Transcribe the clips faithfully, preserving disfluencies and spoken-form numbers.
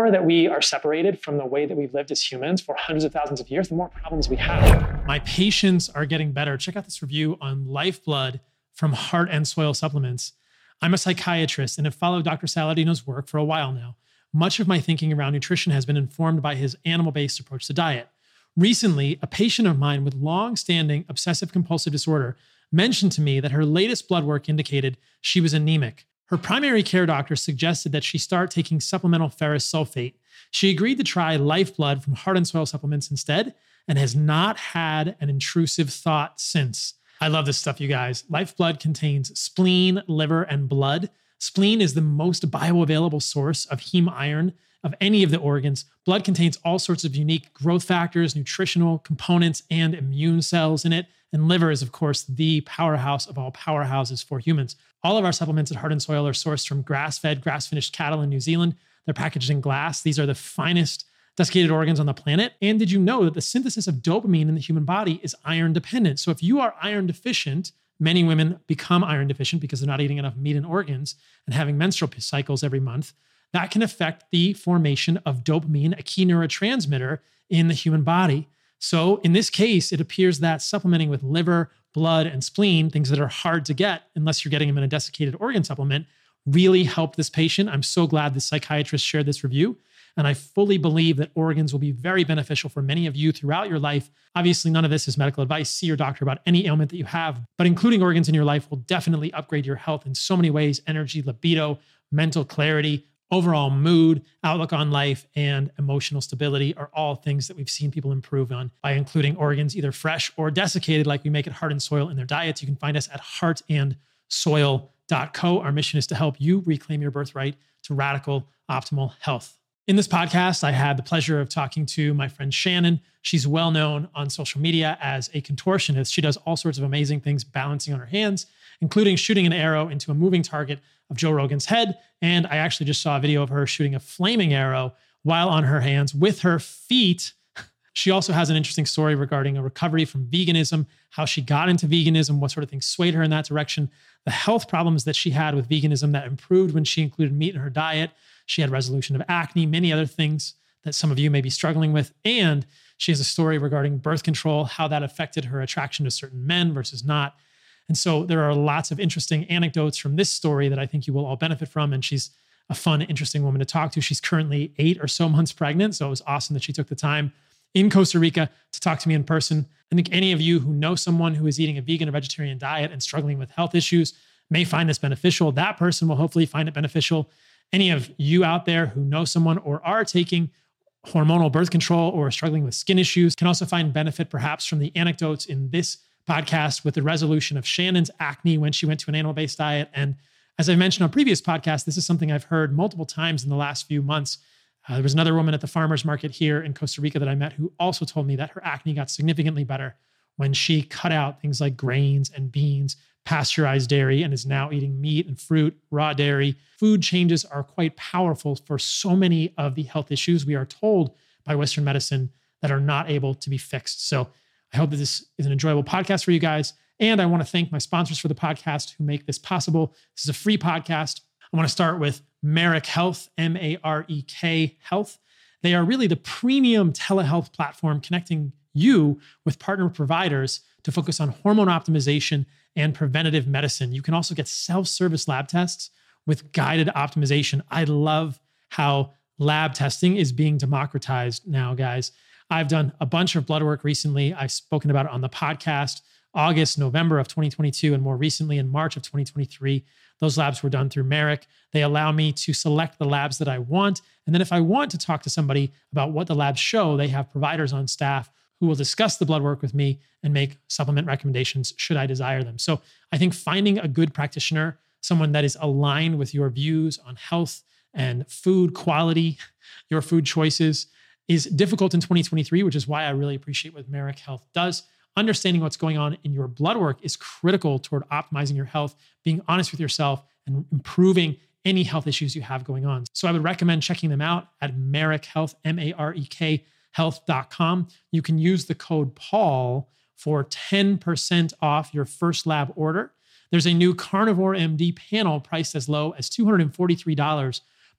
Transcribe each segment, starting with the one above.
more that we are separated from the way that we've lived as humans for hundreds of thousands of years, the more problems we have. My patients are getting better. Check out this review on Lifeblood from Heart and Soil Supplements. I'm a psychiatrist and have followed Doctor Saladino's work for a while now. Much of my thinking around nutrition has been informed by his animal-based approach to diet. Recently, a patient of mine with long-standing obsessive-compulsive disorder mentioned to me that her latest blood work indicated she was anemic. Her primary care doctor suggested that she start taking supplemental ferrous sulfate. She agreed to try Lifeblood from Heart and Soil Supplements instead and has not had an intrusive thought since. I love this stuff, you guys. Lifeblood contains spleen, liver, and blood. Spleen is the most bioavailable source of heme iron of any of the organs. Blood contains all sorts of unique growth factors, nutritional components, and immune cells in it. And liver is, of course, the powerhouse of all powerhouses for humans. All of our supplements at Heart and Soil are sourced from grass-fed, grass-finished cattle in New Zealand. They're packaged in glass. These are the finest desiccated organs on the planet. And did you know that the synthesis of dopamine in the human body is iron dependent? So if you are iron deficient, many women become iron deficient because they're not eating enough meat and organs and having menstrual cycles every month. That can affect the formation of dopamine, a key neurotransmitter in the human body. So in this case, it appears that supplementing with liver, blood, and spleen, things that are hard to get unless you're getting them in a desiccated organ supplement, really helped this patient. I'm so glad the psychiatrist shared this review. And I fully believe that organs will be very beneficial for many of you throughout your life. Obviously, none of this is medical advice. See your doctor about any ailment that you have, but including organs in your life will definitely upgrade your health in so many ways: energy, libido, mental clarity, overall mood, outlook on life, and emotional stability are all things that we've seen people improve on by including organs either fresh or desiccated like we make at Heart and Soil in their diets. You can find us at heart and soil dot co. Our mission is to help you reclaim your birthright to radical, optimal health. In this podcast, I had the pleasure of talking to my friend Shannon. She's well known on social media as a contortionist. She does all sorts of amazing things balancing on her hands, including shooting an arrow into a moving target of Joe Rogan's head. And I actually just saw a video of her shooting a flaming arrow while on her hands with her feet. She also has an interesting story regarding a recovery from veganism, how she got into veganism, what sort of things swayed her in that direction, the health problems that she had with veganism that improved when she included meat in her diet. She had resolution of acne, many other things that some of you may be struggling with. And she has a story regarding birth control, how that affected her attraction to certain men versus not. And so there are lots of interesting anecdotes from this story that I think you will all benefit from. And she's a fun, interesting woman to talk to. She's currently eight or so months pregnant. So it was awesome that she took the time in Costa Rica to talk to me in person. I think any of you who know someone who is eating a vegan or vegetarian diet and struggling with health issues may find this beneficial. That person will hopefully find it beneficial. Any of you out there who know someone or are taking hormonal birth control or struggling with skin issues can also find benefit perhaps from the anecdotes in this podcast with the resolution of Shannon's acne when she went to an animal-based diet. And as I mentioned on previous podcasts, this is something I've heard multiple times in the last few months. Uh, there was another woman at the farmer's market here in Costa Rica that I met who also told me that her acne got significantly better when she cut out things like grains and beans, pasteurized dairy, and is now eating meat and fruit, raw dairy. Food changes are quite powerful for so many of the health issues we are told by Western medicine that are not able to be fixed. So I hope that this is an enjoyable podcast for you guys. And I want to thank my sponsors for the podcast who make this possible. This is a free podcast. I want to start with Marek Health, M A R E K Health. They are really the premium telehealth platform connecting you with partner providers to focus on hormone optimization and preventative medicine. You can also get self-service lab tests with guided optimization. I love how lab testing is being democratized now, guys. I've done a bunch of blood work recently. I've spoken about it on the podcast, August, November of twenty twenty-two, and more recently in March of twenty twenty-three. Those labs were done through Marek. They allow me to select the labs that I want. And then if I want to talk to somebody about what the labs show, they have providers on staff who will discuss the blood work with me and make supplement recommendations should I desire them. So I think finding a good practitioner, someone that is aligned with your views on health and food quality, your food choices, is difficult in twenty twenty-three, which is why I really appreciate what Marek Health does. Understanding what's going on in your blood work is critical toward optimizing your health, being honest with yourself, and improving any health issues you have going on. So I would recommend checking them out at Marek Health, M A R E K health dot com. You can use the code Paul for ten percent off your first lab order. There's a new Carnivore M D panel priced as low as two hundred forty-three dollars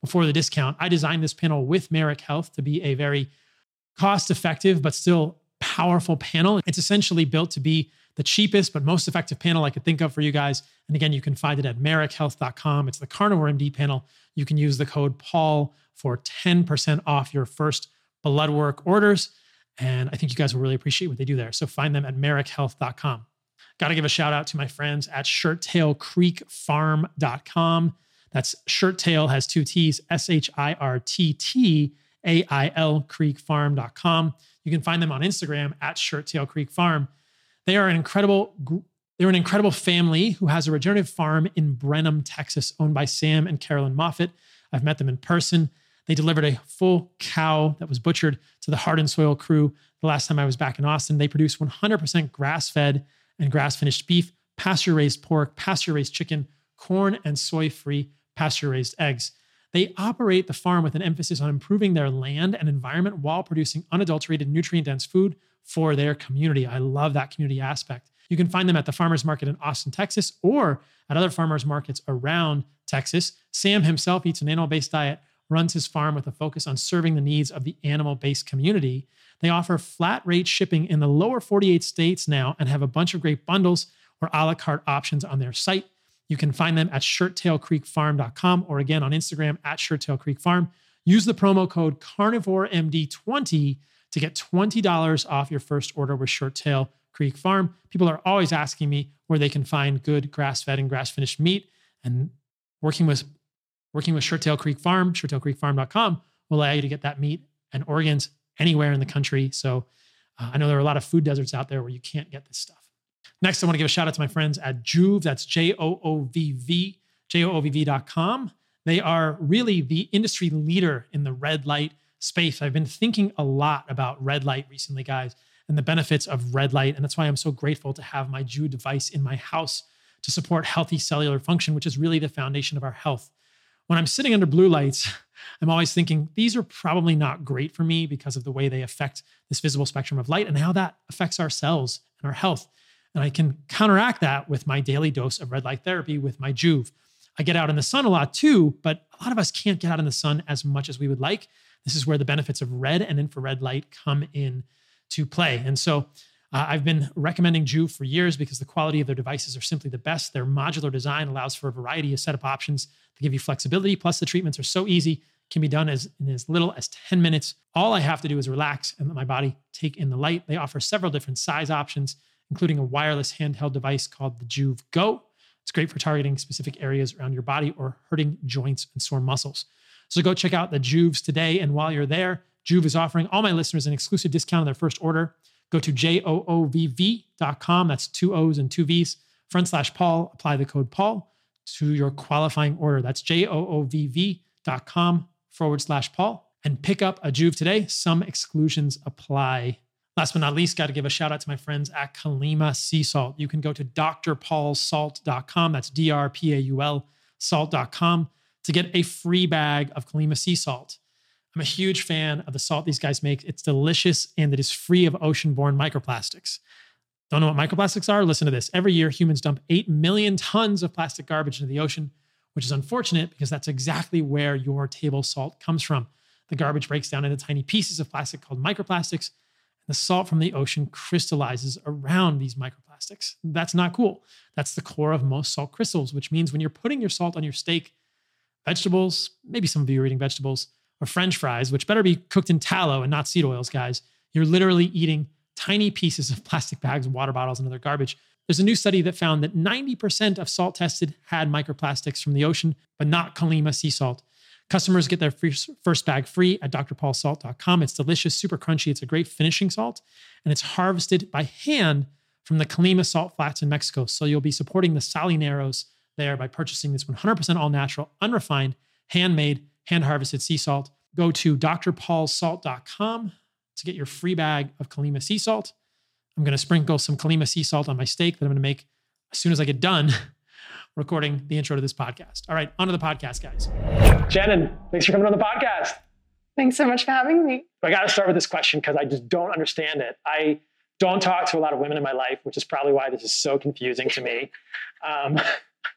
before the discount. I designed this panel with Merrick Health to be a very cost-effective, but still powerful panel. It's essentially built to be the cheapest, but most effective panel I could think of for you guys. And again, you can find it at merrick health dot com. It's the Carnivore M D panel. You can use the code Paul for ten percent off your first blood work orders. And I think you guys will really appreciate what they do there. So find them at merrick health dot com. Got to give a shout out to my friends at shirt tail creek farm dot com. That's Shirttail, has two T's, S H I R T T A I L, creek farm dot com. You can find them on Instagram at Shirttail Creek Farm. They are an incredible, they're an incredible family who has a regenerative farm in Brenham, Texas, owned by Sam and Carolyn Moffett. I've met them in person. They delivered a full cow that was butchered to the Heart and Soil crew the last time I was back in Austin. They produce one hundred percent grass-fed and grass-finished beef, pasture-raised pork, pasture-raised chicken, corn and soy-free pasture-raised eggs. They operate the farm with an emphasis on improving their land and environment while producing unadulterated, nutrient-dense food for their community. I love that community aspect. You can find them at the farmers market in Austin, Texas, or at other farmers markets around Texas. Sam himself eats an animal-based diet, runs his farm with a focus on serving the needs of the animal-based community. They offer flat rate shipping in the lower forty-eight states now and have a bunch of great bundles or a la carte options on their site. You can find them at shirt tail creek farm dot com or again on Instagram at Shirttail Creek Farm. Use the promo code carnivore M D twenty to get twenty dollars off your first order with Shirttail Creek Farm. People are always asking me where they can find good grass-fed and grass-finished meat, and working with working with Shirttail Creek Farm, shirttail creek farm dot com will allow you to get that meat and organs anywhere in the country. So uh, I know there are a lot of food deserts out there where you can't get this stuff. Next, I want to give a shout out to my friends at Joovv. That's J O O V V, J O O V V dot com. They are really the industry leader in the red light space. I've been thinking a lot about red light recently, guys, and the benefits of red light. And that's why I'm so grateful to have my Joovv device in my house to support healthy cellular function, which is really the foundation of our health. When I'm sitting under blue lights, I'm always thinking, these are probably not great for me because of the way they affect this visible spectrum of light and how that affects our cells and our health. And I can counteract that with my daily dose of red light therapy with my Joovv. I get out in the sun a lot too, but a lot of us can't get out in the sun as much as we would like. This is where the benefits of red and infrared light come in to play. And so uh, I've been recommending Joovv for years because the quality of their devices are simply the best. Their modular design allows for a variety of setup options to give you flexibility. Plus the treatments are so easy, can be done as in as little as ten minutes. All I have to do is relax and let my body take in the light. They offer several different size options, including a wireless handheld device called the Joovv Go. It's great for targeting specific areas around your body or hurting joints and sore muscles. So go check out the Joovvs today. And while you're there, Joovv is offering all my listeners an exclusive discount on their first order. Go to J O O V V dot com. That's two O's and two V's. Front slash Paul. Apply the code Paul to your qualifying order. That's J O O V V dot com forward slash Paul. And pick up a Joovv today. Some exclusions apply. Last but not least, got to give a shout out to my friends at Kalima Sea Salt. You can go to D R paul salt dot com. That's D R P A U L salt dot com to get a free bag of Kalima Sea Salt. I'm a huge fan of the salt these guys make. It's delicious and it is free of ocean-borne microplastics. Don't know what microplastics are? Listen to this. Every year, humans dump eight million tons of plastic garbage into the ocean, which is unfortunate because that's exactly where your table salt comes from. The garbage breaks down into tiny pieces of plastic called microplastics. The salt from the ocean crystallizes around these microplastics. That's not cool. That's the core of most salt crystals, which means when you're putting your salt on your steak, vegetables, maybe some of you are eating vegetables, or French fries, which better be cooked in tallow and not seed oils, guys, you're literally eating tiny pieces of plastic bags, water bottles, and other garbage. There's a new study that found that ninety percent of salt tested had microplastics from the ocean, but not Kalima sea salt. Customers get their first bag free at D R paul salt dot com. It's delicious, super crunchy. It's a great finishing salt, and it's harvested by hand from the Kalima salt flats in Mexico. So you'll be supporting the salineros there by purchasing this one hundred percent all natural, unrefined, handmade, hand-harvested sea salt. Go to D R paul salt dot com to get your free bag of Kalima sea salt. I'm going to sprinkle some Kalima sea salt on my steak that I'm going to make as soon as I get done recording the intro to this podcast. All right, on to the podcast, guys. Shannon, thanks for coming on the podcast. Thanks so much for having me. I got to start with this question because I just don't understand it. I don't talk to a lot of women in my life, which is probably why this is so confusing to me. Um,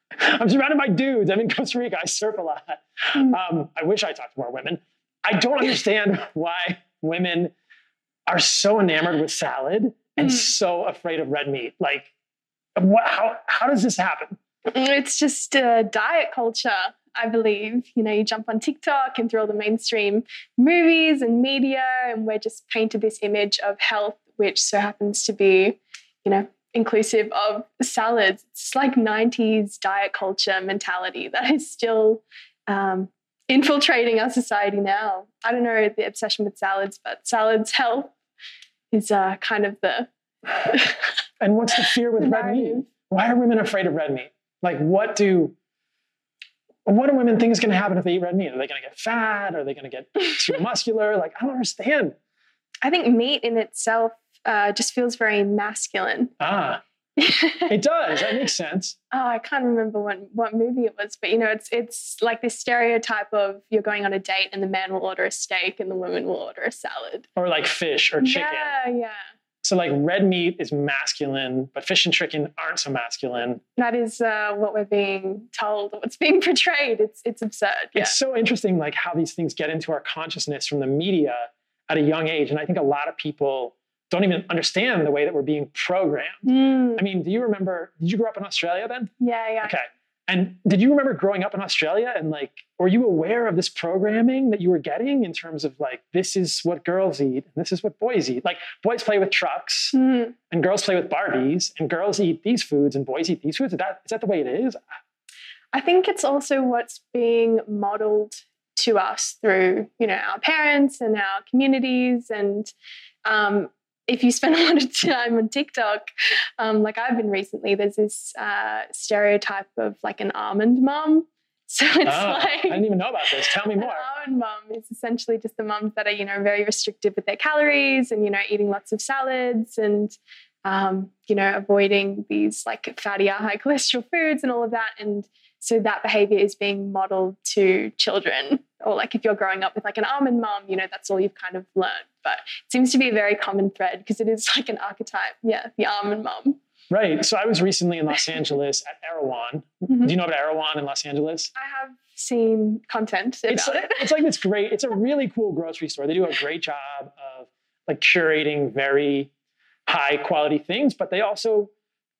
I'm surrounded by dudes. I'm in Costa Rica. I surf a lot. Um, I wish I talked to more women. I don't understand why women are so enamored with salad and mm. so afraid of red meat. Like, what, how, how does this happen? It's just uh, diet culture, I believe. You know, you jump on TikTok and through all the mainstream movies and media, and we're just painted this image of health, which so happens to be, you know, inclusive of salads. It's like nineties diet culture mentality that is still um, infiltrating our society now. I don't know the obsession with salads, but salads health is uh, kind of the... And what's the fear with red meat? Why are women afraid of red meat? Like, what do... What do women think is going to happen if they eat red meat? Are they going to get fat? Are they going to get too muscular? Like, I don't understand. I think meat in itself uh, just feels very masculine. Ah, it does. That makes sense. Oh, I can't remember what, what movie it was, but, you know, it's it's like this stereotype of you're going on a date and the man will order a steak and the woman will order a salad. Or like fish or chicken. Yeah, yeah. So like red meat is masculine, but fish and chicken aren't so masculine. That is uh, what we're being told, what's being portrayed. It's it's absurd. Yeah. It's so interesting, like how these things get into our consciousness from the media at a young age. And I think a lot of people don't even understand the way that we're being programmed. Mm. I mean, do you remember, did you grow up in Australia then? Yeah, yeah. Okay. And did you remember growing up in Australia and like, were you aware of this programming that you were getting in terms of like, this is what girls eat and this is what boys eat? Like boys play with trucks mm. and girls play with Barbies and girls eat these foods and boys eat these foods. Is that, is that the way it is? I think it's also what's being modeled to us through, you know, our parents and our communities. And um, if you spend a lot of time on TikTok, um, like I've been recently, there's this uh, stereotype of like an almond mum. So it's oh, like... I didn't even know about this. Tell me more. An almond mum is essentially just the mums that are, you know, very restrictive with their calories and, you know, eating lots of salads and, um, you know, avoiding these like fatty or high cholesterol foods and all of that. And so that behavior is being modeled to children. Or like if you're growing up with like an almond mum, you know, that's all you've kind of learned. But it seems to be a very common thread because it is like an archetype. Yeah, the almond mum. Right. So I was recently in Los Angeles at Erewhon. Mm-hmm. Do you know about Erewhon in Los Angeles? I have seen content about it's, it. It's like this great, it's a really cool grocery store. They do a great job of like curating very high quality things, but they also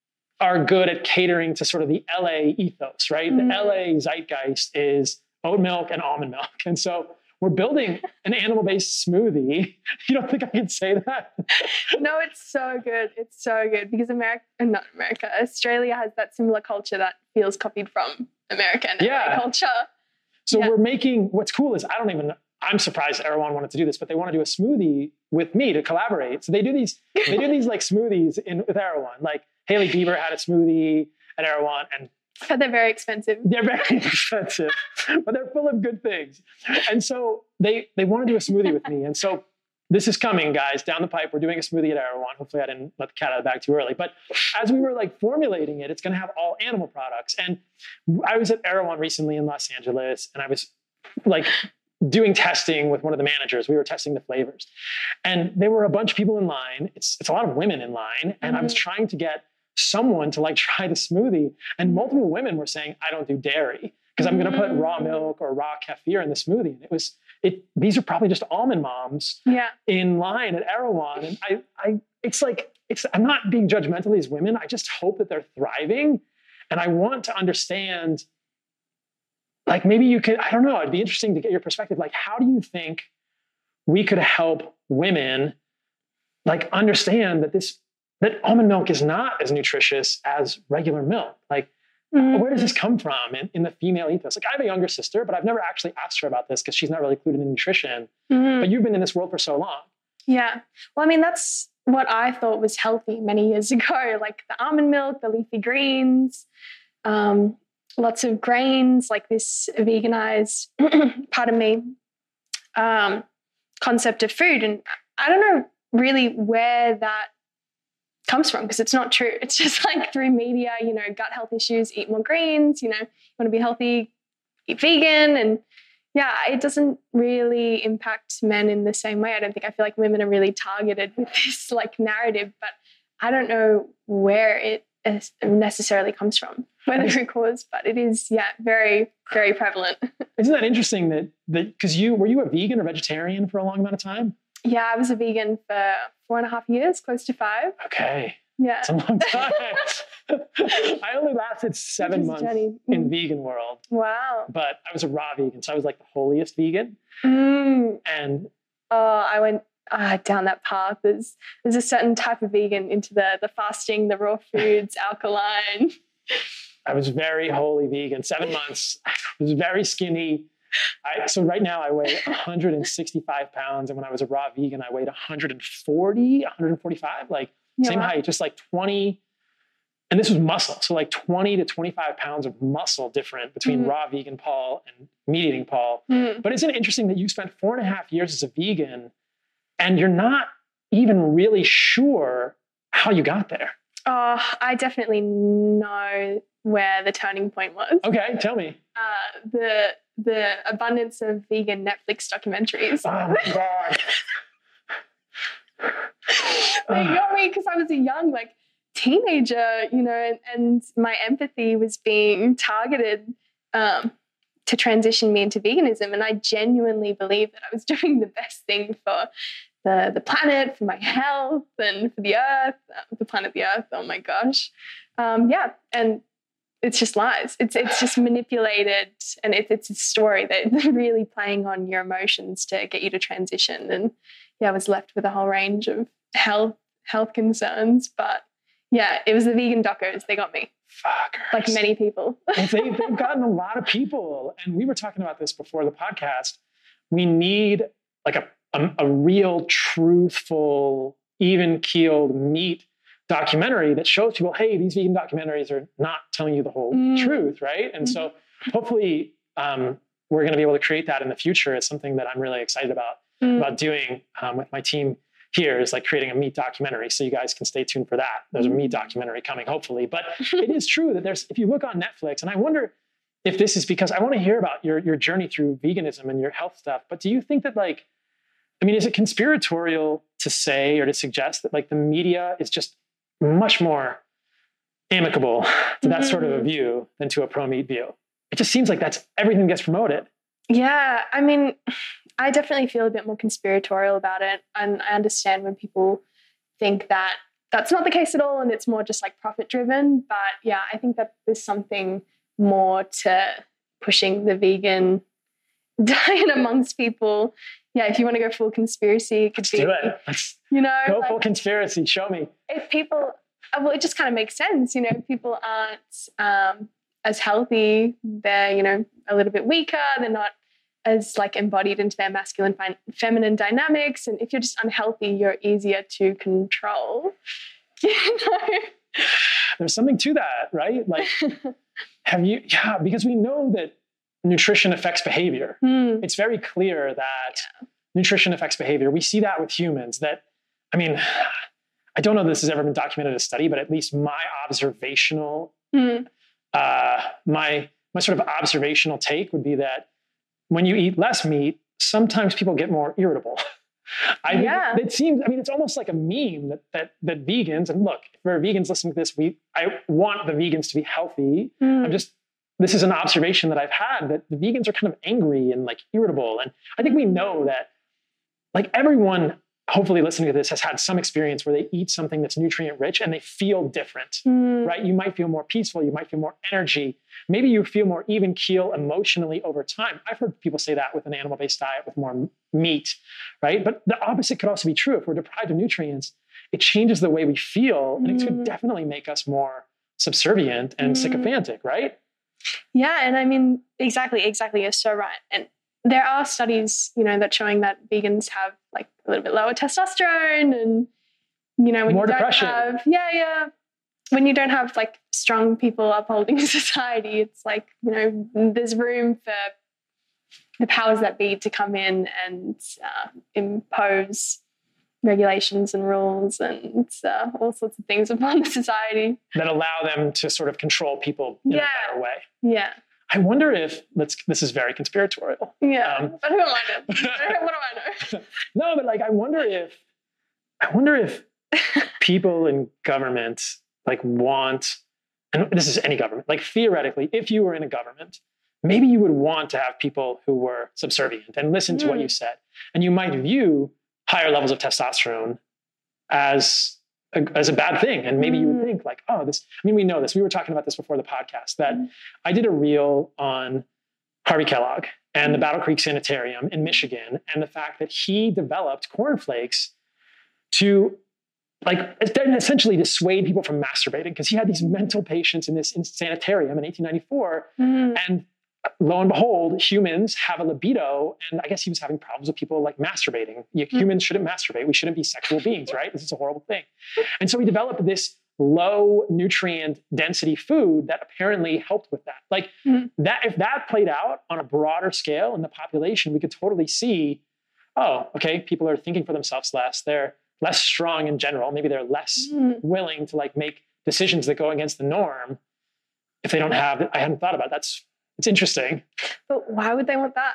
are good at catering to sort of the L A ethos, right? Mm-hmm. The L A zeitgeist is oat milk and almond milk. And so we're building an animal-based smoothie. You don't think I can say that? No, it's so good. It's so good because America, not America, Australia has that similar culture that feels copied from American yeah. culture. So yeah. we're making, what's cool is I don't even, I'm surprised everyone wanted to do this, but they want to do a smoothie with me to collaborate. So they do these, they do these like smoothies in with Erewhon. Like Hailey Bieber had a smoothie at Erewhon and but they're very expensive. They're very expensive, but they're full of good things. And so they they want to do a smoothie with me. And so this is coming, guys, down the pipe. We're doing a smoothie at Erewhon. Hopefully I didn't let the cat out of the bag too early. But as we were like formulating it, it's going to have all animal products. And I was at Erewhon recently in Los Angeles, and I was like doing testing with one of the managers. We were testing the flavors. And there were a bunch of people in line. It's, it's a lot of women in line. And mm-hmm. I was trying to get someone to like try the smoothie, and multiple women were saying, I don't do dairy because I'm going to put raw milk or raw kefir in the smoothie. And it was, it, these are probably just almond moms yeah. in line at Erewhon. And I, I, it's like, it's, I'm not being judgmental of these women. I just hope that they're thriving. And I want to understand, like, maybe you could, I don't know, it'd be interesting to get your perspective. Like, how do you think we could help women like understand that this, that almond milk is not as nutritious as regular milk? Like, mm-hmm. where does this come from in, in the female ethos? Like, I have a younger sister, but I've never actually asked her about this because she's not really clued in nutrition. Mm-hmm. But you've been in this world for so long. Yeah. Well, I mean, that's what I thought was healthy many years ago, like the almond milk, the leafy greens, um, lots of grains, like this veganized, pardon me, um, concept of food. And I don't know really where that comes from because it's not true. It's just like through media, you know, gut health issues, eat more greens, you know, you want to be healthy, eat vegan. And yeah, it doesn't really impact men in the same way. I don't think, I feel like women are really targeted with this like narrative, but I don't know where it necessarily comes from. whether it cause, but it is, yeah, very, very prevalent. Isn't that interesting that, that, because you, were you a vegan or vegetarian for a long amount of time? Yeah, I was a vegan for four and a half years, close to five. Okay. Yeah. It's a long time. I only lasted seven months mm. in vegan world. Wow. But I was a raw vegan. So I was like the holiest vegan. Mm. And oh, I went uh, down that path. There's there's a certain type of vegan into the the fasting, the raw foods, alkaline. I was very holy vegan. Seven months. I was very skinny. I, so right now I weigh one hundred sixty-five pounds. And when I was a raw vegan, I weighed one hundred forty, one hundred forty-five, like yeah, same wow. height, just like twenty. And this was muscle. So like twenty to twenty-five pounds of muscle different between mm. raw vegan Paul and meat eating Paul. Mm. But isn't it interesting that you spent four and a half years as a vegan and you're not even really sure how you got there? Oh, I definitely know where the turning point was. Okay, tell me. Uh, the the abundance of vegan Netflix documentaries. Oh my God. They got me because I was a young, like, teenager, you know, and, and my empathy was being targeted um, to transition me into veganism. And I genuinely believed that I was doing the best thing for the, the planet, for my health, and for the earth, uh, the planet, the earth. Oh my gosh. Um, yeah. And it's just lies. It's it's just manipulated, and it, it's a story that's really playing on your emotions to get you to transition. And yeah, I was left with a whole range of health health concerns. But yeah, it was the vegan docos. They got me. Fuckers. Like many people. they, they've gotten a lot of people. And we were talking about this before the podcast. We need like a, a, a real, truthful, even-keeled meat documentary that shows people, hey, these vegan documentaries are not telling you the whole mm. truth, right? And mm-hmm. so hopefully um, we're going to be able to create that in the future. It's something that I'm really excited about, mm. about doing um, with my team here, is like creating a meat documentary. So you guys can stay tuned for that. There's a meat documentary coming, hopefully. But it is true that there's, if you look on Netflix, and I wonder if this is because I want to hear about your, your journey through veganism and your health stuff, but do you think that, like, I mean, is it conspiratorial to say or to suggest that like the media is just much more amicable to that mm-hmm. sort of a view than to a pro-meat view? It just seems like that's everything gets promoted. Yeah, I mean, I definitely feel a bit more conspiratorial about it. And I understand when people think that that's not the case at all and it's more just like profit driven. But yeah, I think that there's something more to pushing the vegan diet amongst people. Yeah, if you want to go full conspiracy, it could Let's be, do it. Let's you know, go like, full conspiracy. Show me. If people, well, it just kind of makes sense. You know, if people aren't um, as healthy, they're, you know, a little bit weaker. They're not as like embodied into their masculine, feminine dynamics. And if you're just unhealthy, you're easier to control. You know? There's something to that, right? Like, have you, yeah, because we know that nutrition affects behavior. Mm. It's very clear that yeah. nutrition affects behavior. We see that with humans that, I mean, I don't know if this has ever been documented in a study, but at least my observational, mm. uh, my, my sort of observational take would be that when you eat less meat, sometimes people get more irritable. I yeah. mean, it seems, I mean, it's almost like a meme that, that, that vegans, and look, if there are vegans listening to this, we, I want the vegans to be healthy. Mm. I'm just, this is an observation that I've had, that the vegans are kind of angry and like irritable. And I think we know that like everyone hopefully listening to this has had some experience where they eat something that's nutrient rich and they feel different, mm. right? You might feel more peaceful. You might feel more energy. Maybe you feel more even keel emotionally over time. I've heard people say that with an animal-based diet with more meat, right? But the opposite could also be true. If we're deprived of nutrients, it changes the way we feel, mm. and it could definitely make us more subservient and mm. sycophantic, right? Yeah, and I mean, exactly, exactly. You're so right. And there are studies, you know, that showing that vegans have like a little bit lower testosterone, and, you know, when more you don't depression. have, yeah, yeah, when you don't have like strong people upholding society, it's like, you know, there's room for the powers that be to come in and uh, impose regulations and rules and uh, all sorts of things upon the society that allow them to sort of control people in yeah. a better way. Yeah. I wonder if, let's, this is very conspiratorial. Yeah, um, but who am I to? What do I know? No, but like, I wonder if, I wonder if people in government like want and this is any government, like theoretically, if you were in a government, maybe you would want to have people who were subservient and listen to mm. what you said. And you might view higher levels of testosterone as a, as a bad thing. And maybe mm. you would think like, oh, this, I mean, we know this. We were talking about this before the podcast, that mm. I did a reel on Harvey Kellogg and mm. the Battle Creek Sanitarium in Michigan, and the fact that he developed cornflakes to like essentially dissuade people from masturbating, because he had these mental patients in this in sanitarium in eighteen ninety-four. Mm. And lo and behold, humans have a libido. And I guess he was having problems with people like masturbating. You, mm. Humans shouldn't masturbate. We shouldn't be sexual beings, right? This is a horrible thing. And so he developed this low nutrient density food that apparently helped with that. Like mm. that, if that played out on a broader scale in the population, we could totally see, oh, okay, people are thinking for themselves less. They're less strong in general. Maybe they're less mm. willing to like make decisions that go against the norm if they don't have, I hadn't thought about it. That's, it's interesting. But why would they want that?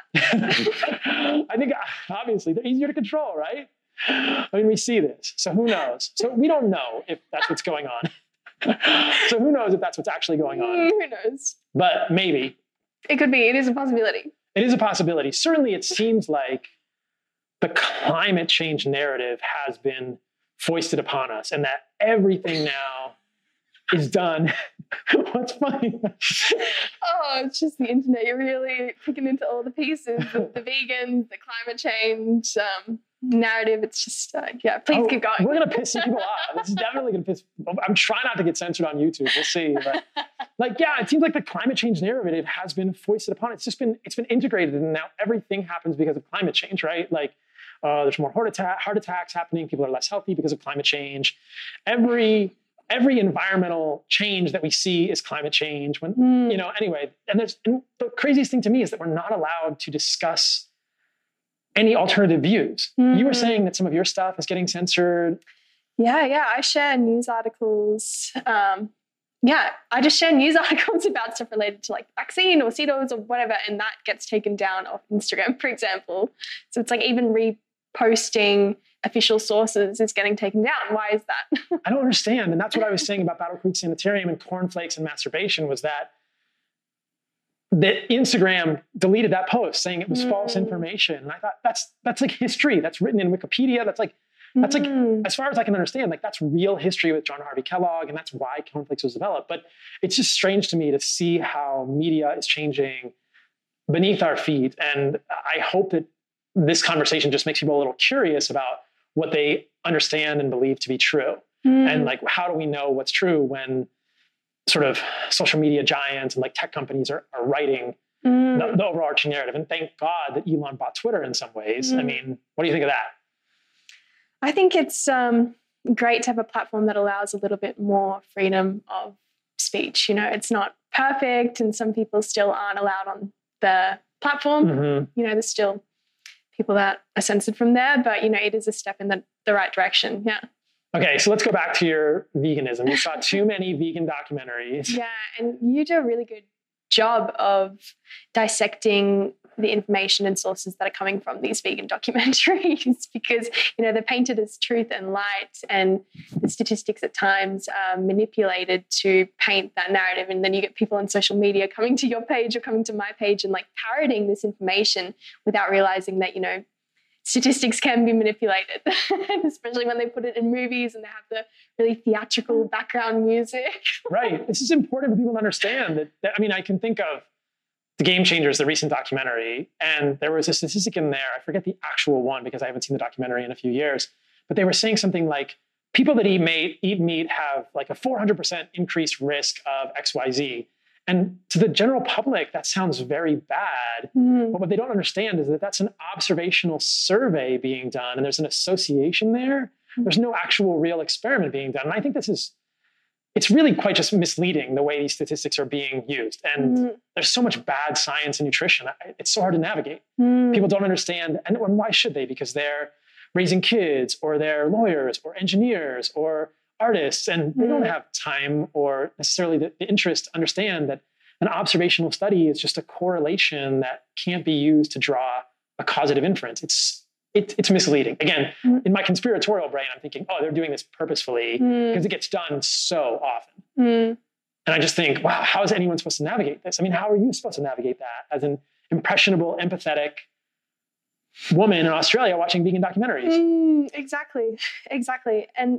I think obviously they're easier to control, right? I mean, we see this. So who knows? So we don't know if that's what's going on. So who knows if that's what's actually going on? Who knows? But maybe. It could be. It is a possibility. It is a possibility. Certainly it seems like the climate change narrative has been foisted upon us, and that everything now is done. What's funny? Oh, it's just the internet. You're really picking into all the pieces, the, the vegans, the climate change um, narrative. It's just, uh, yeah, please oh, keep going. We're going to piss people off. This is definitely going to piss. I'm trying not to get censored on YouTube. We'll see. But like, yeah, it seems like the climate change narrative has been foisted upon. It's just been, it's been integrated, and now everything happens because of climate change, right? Like, uh, there's more heart attack, heart attacks happening. People are less healthy because of climate change. Every Every environmental change that we see is climate change. When mm. you know, anyway, and there's and the craziest thing to me is that we're not allowed to discuss any alternative views. Mm. You were saying that some of your stuff is getting censored. Yeah, yeah. I share news articles. Um, yeah, I just share news articles about stuff related to like vaccine or CETOs or whatever, and that gets taken down off Instagram, for example. So it's like even reposting official sources is getting taken down. Why is that? I don't understand. And that's what I was saying about Battle Creek Sanitarium and cornflakes and masturbation, was that that Instagram deleted that post saying it was mm. false information. And I thought that's that's like history. That's written in Wikipedia. That's like that's like mm. as far as I can understand, like that's real history with John Harvey Kellogg, and that's why cornflakes was developed. But it's just strange to me to see how media is changing beneath our feet. And I hope that this conversation just makes people a little curious about what they understand and believe to be true. Mm. And like, how do we know what's true when sort of social media giants and like tech companies are, are writing mm. the, the overarching narrative? And thank God that Elon bought Twitter in some ways. Mm. I mean, what do you think of that? I think it's um, great to have a platform that allows a little bit more freedom of speech. You know, it's not perfect, and some people still aren't allowed on the platform. Mm-hmm. You know, there's still people that are censored from there, but you know, it is a step in the, the right direction. Yeah. Okay, so let's go back to your veganism. You saw too many vegan documentaries. Yeah, and you do a really good job of dissecting the information and sources that are coming from these vegan documentaries, because you know they're painted as truth and light, and the statistics at times are manipulated to paint that narrative. And then you get people on social media coming to your page or coming to my page and like parroting this information without realizing that, you know, statistics can be manipulated, especially when they put it in movies and they have the really theatrical background music. Right. This is important for people to understand that, that, I mean, I can think of The Game Changers, the recent documentary, and there was a statistic in there. I forget the actual one because I haven't seen the documentary in a few years, but they were saying something like people that eat meat, eat meat have like a four hundred percent increased risk of X Y Z. And to the general public, that sounds very bad. Mm. But what they don't understand is that that's an observational survey being done, and there's an association there. Mm. There's no actual real experiment being done. And I think this is, it's really quite just misleading the way these statistics are being used. And mm. there's so much bad science in nutrition. It's so hard to navigate. Mm. People don't understand. And why should they? Because they're raising kids, or they're lawyers or engineers or artists, and they don't have time or necessarily the, the interest to understand that an observational study is just a correlation that can't be used to draw a causative inference. It's it, it's misleading. Again, mm. in my conspiratorial brain, I'm thinking, oh, they're doing this purposefully because mm. it gets done so often. Mm. And I just think, wow, how is anyone supposed to navigate this? I mean, how are you supposed to navigate that as an impressionable, empathetic woman in Australia watching vegan documentaries? Mm, exactly, exactly. And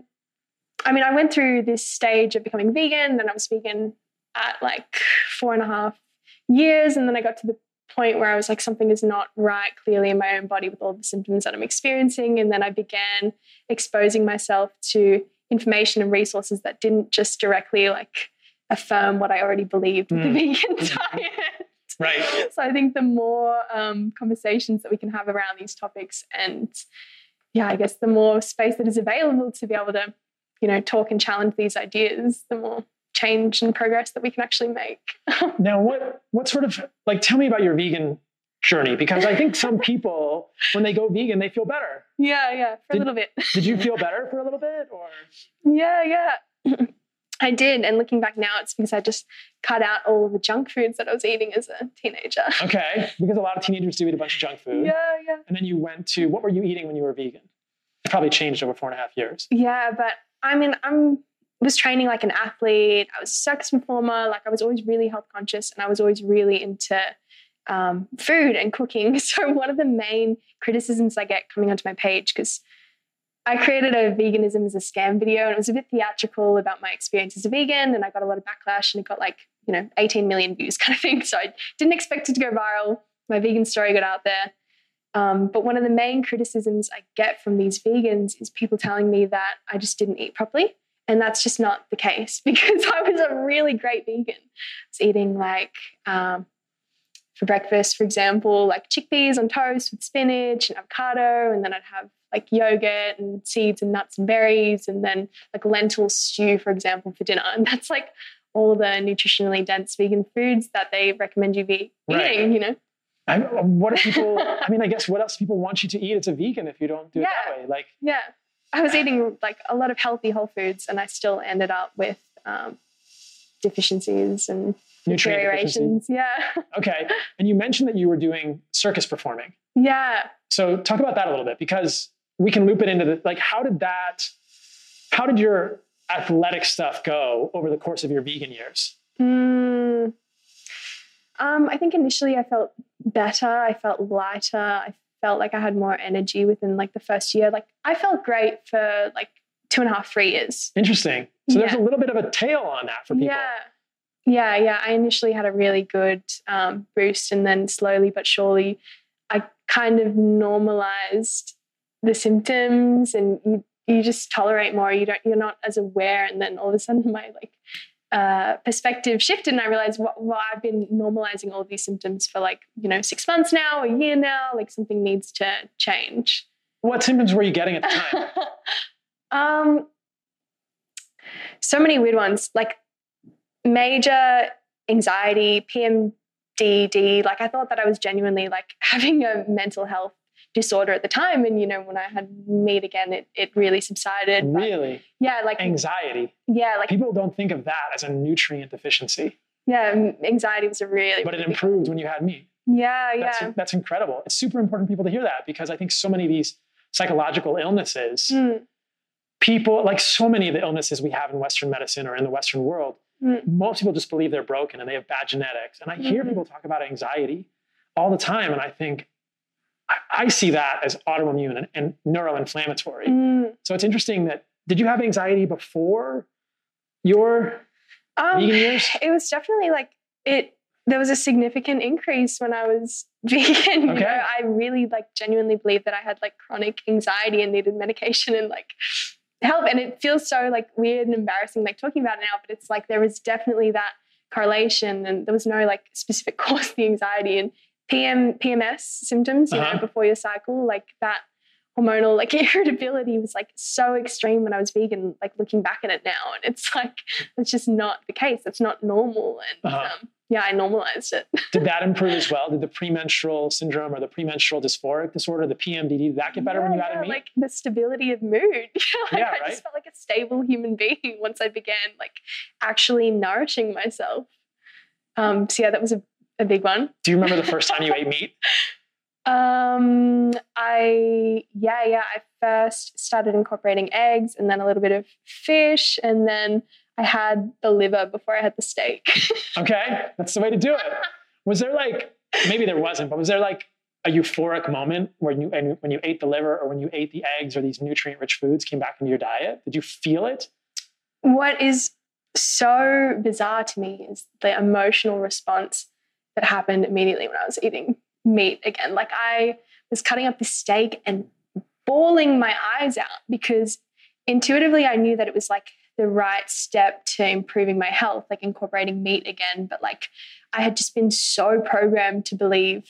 I mean, I went through this stage of becoming vegan, then I was vegan at like four and a half years. And then I got to the point where I was like, something is not right clearly in my own body with all the symptoms that I'm experiencing. And then I began exposing myself to information and resources that didn't just directly like affirm what I already believed with mm. the vegan diet. Right. So I think the more um, conversations that we can have around these topics, and yeah, I guess the more space that is available to be able to, you know, talk and challenge these ideas, the more change and progress that we can actually make. Now, what what sort of, like, tell me about your vegan journey, because I think some people, when they go vegan, they feel better. Yeah, yeah, for did, a little bit. Did you feel better for a little bit, or? Yeah, yeah. I did. And looking back now, it's because I just cut out all of the junk foods that I was eating as a teenager. Okay. Because a lot of teenagers do eat a bunch of junk food. Yeah, yeah. And then you went to, what were you eating when you were vegan? It probably changed over four and a half years. Yeah, but I mean, I'm was training like an athlete. I was a circus performer. Like I was always really health conscious, and I was always really into um, food and cooking. So one of the main criticisms I get coming onto my page, because I created a veganism as a scam video, and it was a bit theatrical about my experience as a vegan, and I got a lot of backlash, and it got like, you know, eighteen million views kind of thing. So I didn't expect it to go viral. My vegan story got out there. Um, but one of the main criticisms I get from these vegans is people telling me that I just didn't eat properly. And that's just not the case, because I was a really great vegan. I was eating like, um, for breakfast, for example, like chickpeas on toast with spinach and avocado, and then I'd have like yogurt and seeds and nuts and berries, and then like lentil stew, for example, for dinner. And that's like all the nutritionally dense vegan foods that they recommend you be right. eating, you know? I, what do people, I mean, I guess what else people want you to eat as a vegan if you don't do yeah. it that way? Like, yeah, I was eating like a lot of healthy whole foods, and I still ended up with um, deficiencies and deteriorations. Yeah. Okay. And you mentioned that you were doing circus performing. Yeah. So talk about that a little bit, because we can loop it into the, like, how did that, how did your athletic stuff go over the course of your vegan years? Mm, um, I think initially I felt better. I felt lighter. I felt like I had more energy within like the first year. Like I felt great for like two and a half, three years. Interesting. So yeah. there's a little bit of a tail on that for people. Yeah. Yeah. Yeah. I initially had a really good um, boost, and then slowly but surely I kind of normalized the symptoms, and you, you just tolerate more. You don't, you're not as aware. And then all of a sudden my like uh, perspective shifted, and I realized, well, well, I've been normalizing all of these symptoms for like, you know, six months now, a year now, like something needs to change. What symptoms were you getting at the time? um, so many weird ones, like major anxiety, P M D D. Like I thought that I was genuinely like having a mental health disorder at the time. And, you know, when I had meat again, it, it really subsided. Really? But yeah. Like anxiety. Yeah. Like people don't think of that as a nutrient deficiency. Yeah. Anxiety was a really, but it really improved when you had meat. Yeah. That's, yeah. That's incredible. It's super important for people to hear that, because I think so many of these psychological illnesses, mm. people, like so many of the illnesses we have in Western medicine or in the Western world, mm. most people just believe they're broken and they have bad genetics. And I hear mm-hmm. people talk about anxiety all the time. And I think, I, I see that as autoimmune and, and neuroinflammatory. Mm. So it's interesting that, did you have anxiety before your um, vegan years? It was definitely like, it, there was a significant increase when I was vegan. Okay. You know, I really like genuinely believed that I had like chronic anxiety and needed medication and like help. And it feels so like weird and embarrassing, like talking about it now, but it's like, there was definitely that correlation, and there was no like specific cause of the anxiety. And P M, P M S symptoms, you uh-huh. know, before your cycle, like that hormonal like irritability was like so extreme when I was vegan, like looking back at it now. And it's like, it's just not the case. It's not normal. And uh-huh. um, yeah, I normalized it. Did that improve as well? Did the premenstrual syndrome or the premenstrual dysphoric disorder, the P M D D, did that get better yeah, when you yeah, added meat? Like the stability of mood. like yeah, I right? just felt like a stable human being once I began like actually nourishing myself. Um, so yeah, that was a, a big one. Do you remember the first time you ate meat? Um, I, yeah, yeah. I first started incorporating eggs, and then a little bit of fish. And then I had the liver before I had the steak. Okay, that's the way to do it. Was there like, maybe there wasn't, but was there like a euphoric moment when you and when you ate the liver or when you ate the eggs or these nutrient-rich foods came back into your diet? Did you feel it? What is so bizarre to me is the emotional response that happened immediately when I was eating meat again. Like I was cutting up the steak and bawling my eyes out because intuitively I knew that it was like the right step to improving my health, like incorporating meat again. But like I had just been so programmed to believe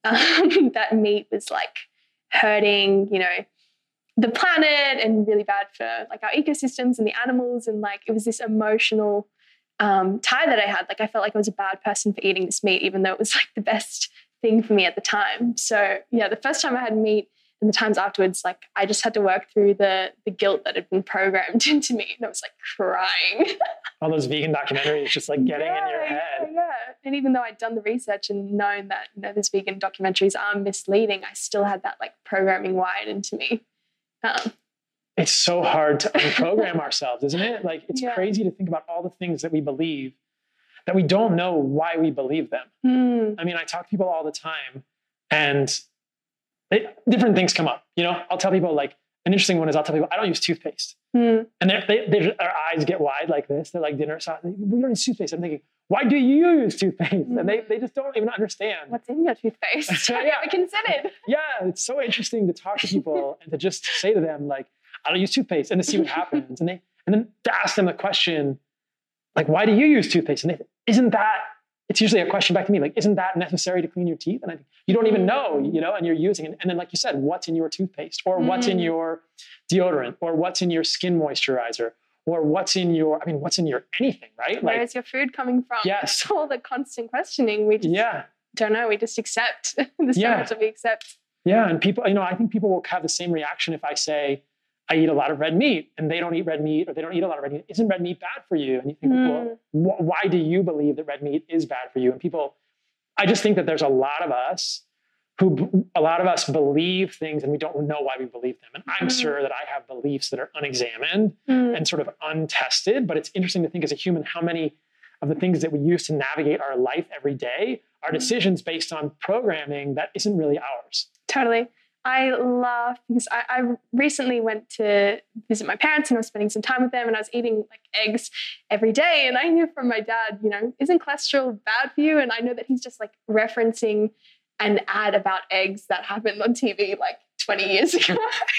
um, that meat was like hurting, you know, the planet and really bad for like our ecosystems and the animals. And like it was this emotional um, tie that I had. Like I felt like I was a bad person for eating this meat, even though it was like the best thing for me at the time. So yeah, the first time I had meat and the times afterwards, like I just had to work through the the guilt that had been programmed into me. And I was like crying. All those vegan documentaries just like getting yeah, in your head. Yeah, yeah. And even though I'd done the research and known that, you know, these vegan documentaries are misleading, I still had that like programming wired into me. Um, it's so hard to unprogram ourselves, isn't it? Like it's yeah. crazy to think about all the things that we believe that we don't know why we believe them. Mm. I mean, I talk to people all the time and they, different things come up. You know, I'll tell people like, an interesting one is I'll tell people, I don't use toothpaste. Mm. And they, they, their eyes get wide like this. They're like dinner sauce. We don't use toothpaste. I'm thinking, why do you use toothpaste? Mm. And they, they just don't even understand. What's in your toothpaste? yeah. Have you ever considered? Yeah, it's so interesting to talk to people and to just say to them, like, I don't use toothpaste, and to see what happens. And they and then to ask them the question, like, why do you use toothpaste? And they, isn't that, it's usually a question back to me, like, isn't that necessary to clean your teeth? And I think, you don't even know, you know, and you're using it. And then, like you said, what's in your toothpaste? Or what's in your deodorant? Or what's in your skin moisturizer? Or what's in your, I mean, what's in your anything, right? Where like, is your food coming from? Yes. All the constant questioning. We just yeah. don't know. We just accept. There's so yeah. much that we accept. Yeah. And people, you know, I think people will have the same reaction if I say, I eat a lot of red meat and they don't eat red meat or they don't eat a lot of red meat. Isn't red meat bad for you? And you think, mm. well, wh- why do you believe that red meat is bad for you? And people, I just think that there's a lot of us who, a lot of us believe things and we don't know why we believe them. And I'm mm. sure that I have beliefs that are unexamined mm. and sort of untested, but it's interesting to think as a human, how many of the things that we use to navigate our life every day are decisions based on programming that isn't really ours. Totally. I laugh because I, I recently went to visit my parents and I was spending some time with them and I was eating like eggs every day. And I knew from my dad, you know, isn't cholesterol bad for you? And I know that he's just like referencing an ad about eggs that happened on T V like twenty years ago.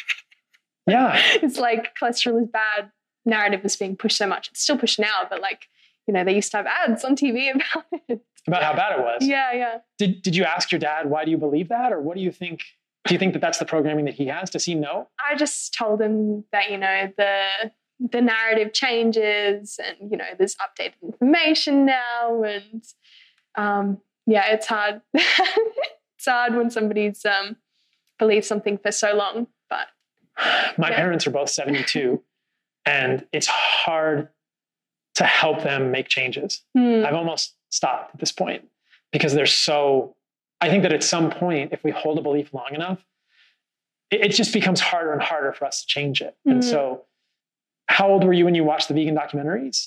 Yeah. It's like cholesterol is bad. Narrative is being pushed so much. It's still pushed now, but like, you know, they used to have ads on T V about it. About how bad it was. Yeah, yeah. Did, did you ask your dad, why do you believe that? Or what do you think? Do you think that that's the programming that he has? Does he know? I just told him that, you know, the the narrative changes and, you know, there's updated information now. And um, yeah, it's hard. It's hard when somebody's um, believed something for so long. But my yeah. parents are both seventy-two and it's hard to help them make changes. Mm. I've almost stopped at this point because they're so... I think that at some point, if we hold a belief long enough, it, it just becomes harder and harder for us to change it. Mm. And so how old were you when you watched the vegan documentaries?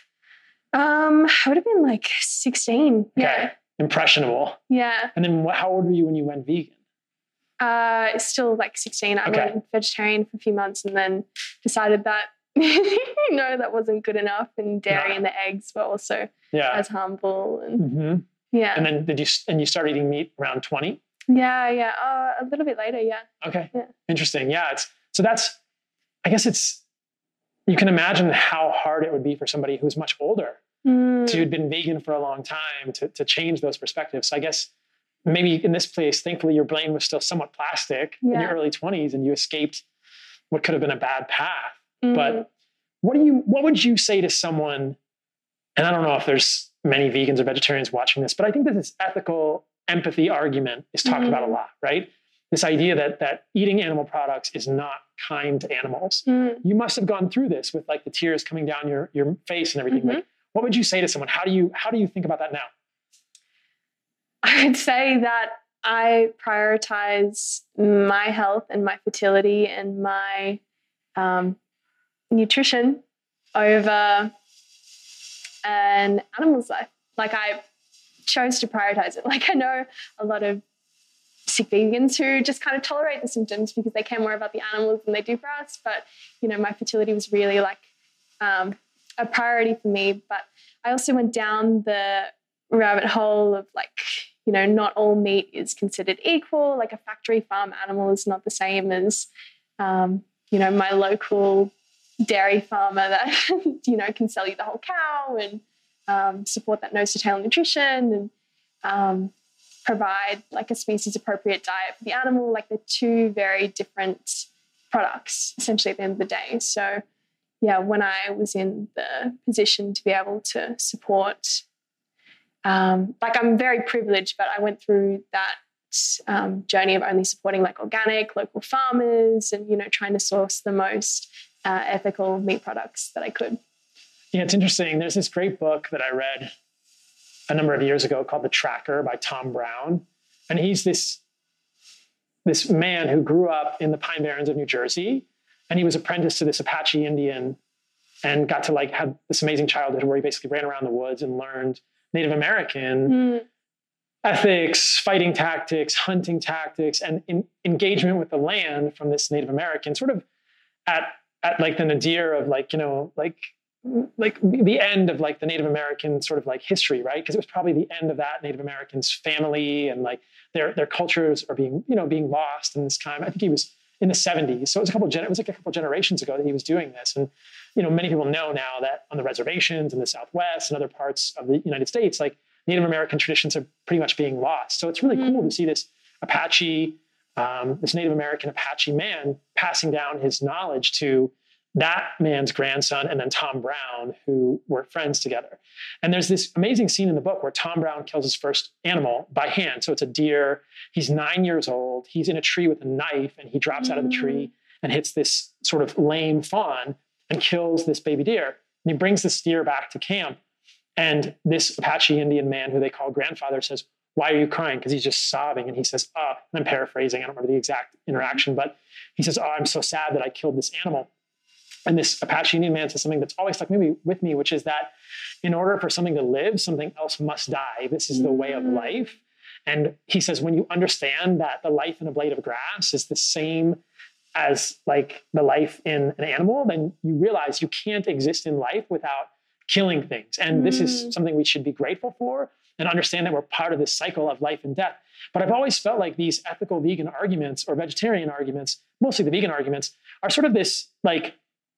Um, I would have been like sixteen. Okay. Yeah. Impressionable. Yeah. And then what, how old were you when you went vegan? Uh, still like sixteen. I okay. went vegetarian for a few months and then decided that, you know, that wasn't good enough. And dairy no. and the eggs were also yeah. as harmful. And mm-hmm. yeah. And then did you, and you started eating meat around twenty? Yeah. Yeah. Uh, a little bit later. Yeah. Okay. Yeah. Interesting. Yeah. It's, so that's, I guess it's, you can imagine how hard it would be for somebody who's much older mm. to have been vegan for a long time to, to change those perspectives. So I guess maybe in this place, thankfully your brain was still somewhat plastic yeah. in your early twenties and you escaped what could have been a bad path. Mm. But what do you, what would you say to someone, and I don't know if there's many vegans or vegetarians watching this, but I think that this ethical empathy argument is talked mm. about a lot, right? This idea that that eating animal products is not kind to animals. Mm. You must have gone through this with like the tears coming down your, your face and everything. Mm-hmm. Like, what would you say to someone? How do you how do you think about that now? I would say that I prioritize my health and my fertility and my um, nutrition over an animal's life. Like I chose to prioritize it. Like I know a lot of sick vegans who just kind of tolerate the symptoms because they care more about the animals than they do for us. But, you know, my fertility was really like um, a priority for me. But I also went down the rabbit hole of like, you know, not all meat is considered equal. Like a factory farm animal is not the same as, um, you know, my local dairy farmer that, you know, can sell you the whole cow and um, support that nose to tail nutrition and um, provide like a species appropriate diet for the animal. Like they're two very different products essentially at the end of the day. So yeah, when I was in the position to be able to support, um, like I'm very privileged, but I went through that um, journey of only supporting like organic local farmers and, you know, trying to source the most uh, ethical meat products that I could. Yeah, it's interesting. There's this great book that I read a number of years ago called The Tracker by Tom Brown. And he's this, this man who grew up in the Pine Barrens of New Jersey. And he was apprenticed to this Apache Indian and got to like have this amazing childhood where he basically ran around the woods and learned Native American mm. ethics, fighting tactics, hunting tactics, and in, engagement with the land from this Native American, sort of at, at like the nadir of like, you know, like, like the end of like the Native American sort of like history, right? Because it was probably the end of that Native American's family and like their, their cultures are being, you know, being lost in this time. I think he was in the seventies. So it was a couple of gen- it was like a couple of generations ago that he was doing this. And, you know, many people know now that on the reservations in the Southwest and other parts of the United States, like Native American traditions are pretty much being lost. So it's really mm-hmm. cool to see this Apache, um, this Native American Apache man passing down his knowledge to that man's grandson and then Tom Brown, who were friends together. And there's this amazing scene in the book where Tom Brown kills his first animal by hand. So it's a deer. He's nine years old. He's in a tree with a knife and he drops mm. out of the tree and hits this sort of lame fawn and kills this baby deer. And he brings this deer back to camp. And this Apache Indian man, who they call grandfather, says, "Why are you crying?" Because he's just sobbing. And he says, oh, and I'm paraphrasing. I don't remember the exact interaction, but he says, "Oh, I'm so sad that I killed this animal." And this Apache Indian man says something that's always stuck maybe with me, which is that in order for something to live, something else must die. This is the way of life. And he says, when you understand that the life in a blade of grass is the same as like the life in an animal, then you realize you can't exist in life without killing things. And mm. this is something we should be grateful for and understand that we're part of this cycle of life and death. But I've always felt like these ethical vegan arguments or vegetarian arguments, mostly the vegan arguments, are sort of this like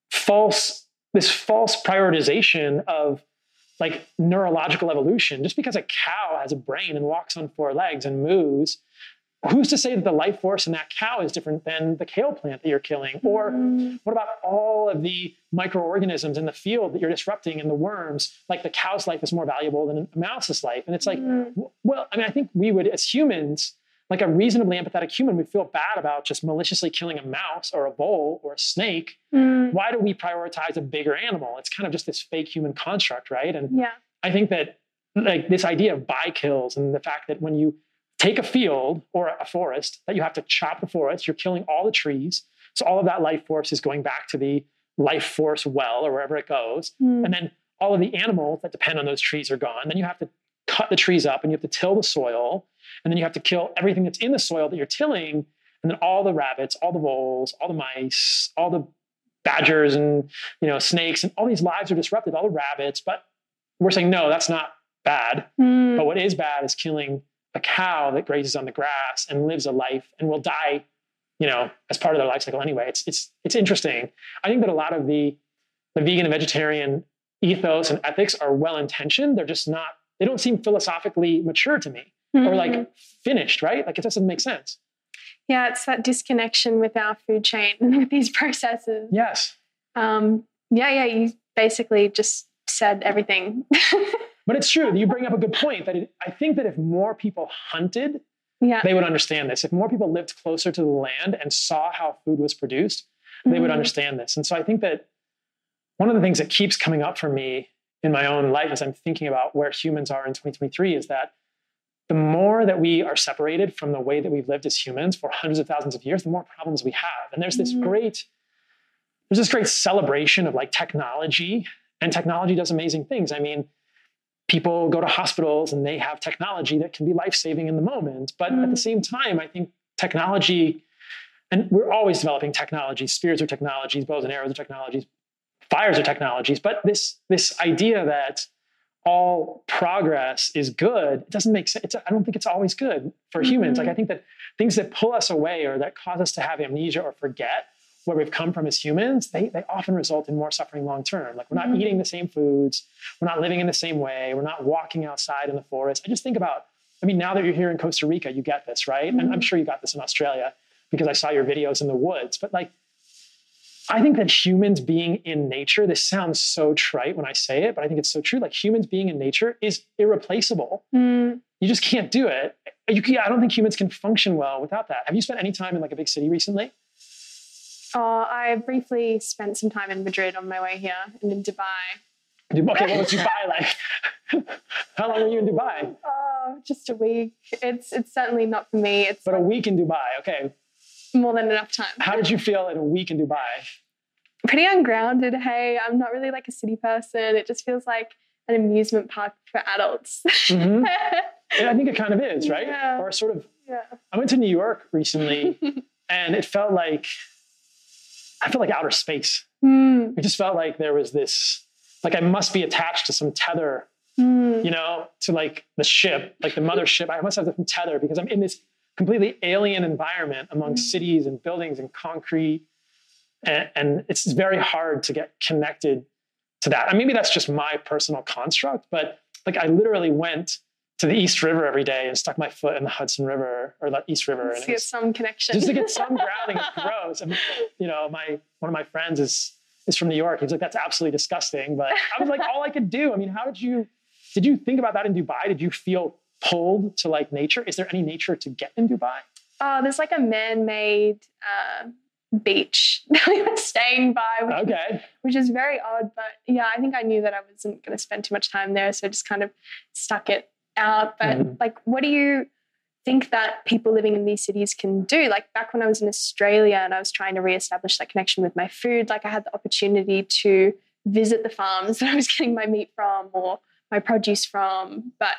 false, this false prioritization of like neurological evolution. Just because a cow has a brain and walks on four legs and moves, who's to say that the life force in that cow is different than the kale plant that you're killing? Or what about all of the microorganisms in the field that you're disrupting and the worms? Like the cow's life is more valuable than a mouse's life. And it's like, well, I mean, I think we would, as humans, like a reasonably empathetic human, would feel bad about just maliciously killing a mouse or a vole or a snake. Mm. Why do we prioritize a bigger animal? It's kind of just this fake human construct, right? And yeah. I think that like this idea of buy kills and the fact that when you take a field or a forest, that you have to chop the forest, you're killing all the trees. So all of that life force is going back to the life force well or wherever it goes. Mm. And then all of the animals that depend on those trees are gone. Then you have to cut the trees up and you have to till the soil. And then you have to kill everything that's in the soil that you're tilling. And then all the rabbits, all the voles, all the mice, all the badgers and, you know, snakes and all these lives are disrupted, all the rabbits. But we're saying, no, that's not bad. Mm. But what is bad is killing a cow that grazes on the grass and lives a life and will die, you know, as part of their life cycle anyway. It's, it's, it's interesting. I think that a lot of the, the vegan and vegetarian ethos and ethics are well-intentioned. They're just not, they don't seem philosophically mature to me. Mm-hmm. Or like finished, right? Like it doesn't make sense. Yeah, it's that disconnection with our food chain and with these processes. Yes. Um, yeah, yeah, you basically just said everything. But it's true. You bring up a good point that it, I think that if more people hunted, yeah. they would understand this. If more people lived closer to the land and saw how food was produced, they mm-hmm. would understand this. And so I think that one of the things that keeps coming up for me in my own life as I'm thinking about where humans are in twenty twenty-three is that the more that we are separated from the way that we've lived as humans for hundreds of thousands of years, the more problems we have. And there's this great, there's this great celebration of like technology And technology does amazing things. I mean, people go to hospitals and they have technology that can be life-saving in the moment. But mm. at the same time, I think technology, and we're always developing technologies, spears are technologies, bows and arrows are technologies, fires are technologies. But this, this idea that all progress is good, it doesn't make sense. It's, I don't think it's always good for mm-hmm. humans. Like I think that things that pull us away or that cause us to have amnesia or forget where we've come from as humans, they, they often result in more suffering long-term. Like we're not mm-hmm. eating the same foods. We're not living in the same way. We're not walking outside in the forest. I just think about, I mean, now that you're here in Costa Rica, you get this, right? Mm-hmm. And I'm sure you got this in Australia because I saw your videos in the woods. But like, I think that humans being in nature, this sounds so trite when I say it, but I think it's so true. Like humans being in nature is irreplaceable. Mm. You just can't do it. You can, I don't think humans can function well without that. Have you spent any time in like a big city recently? Oh, I briefly spent some time in Madrid on my way here and in Dubai. Okay, what was Dubai like? How long were you in Dubai? Oh, just a week. It's it's certainly not for me. It's but like, a week in Dubai, okay. More than enough time. How did you feel in a week in Dubai? Pretty ungrounded. Hey, I'm not really like a city person. It just feels like an amusement park for adults. Mm-hmm. And I think it kind of is, right? Yeah. Or sort of, yeah. I went to New York recently and it felt like, I felt like outer space. Mm. It just felt like there was this, like I must be attached to some tether, mm. you know, to like the ship, like the mothership. I must have some tether because I'm in this completely alien environment among mm. cities and buildings and concrete. And, and it's very hard to get connected to that. And maybe that's just my personal construct, but like I literally went to the East River every day and stuck my foot in the Hudson River or the East River. Just to get some connection. Just to get some grounding. It's gross. And, you know, my, one of my friends is, is from New York. He's like, that's absolutely disgusting. But I was like, all I could do. I mean, how did you, did you think about that in Dubai? Did you feel pulled to like nature? Is there any nature to get in Dubai? Oh, there's like a man-made uh, beach that we were staying by, which, okay. is, which is very odd. But yeah, I think I knew that I wasn't going to spend too much time there. So I just kind of stuck it out. But mm. like, what do you think that people living in these cities can do? Like back when I was in Australia and I was trying to reestablish that connection with my food, like I had the opportunity to visit the farms that I was getting my meat from or my produce from. But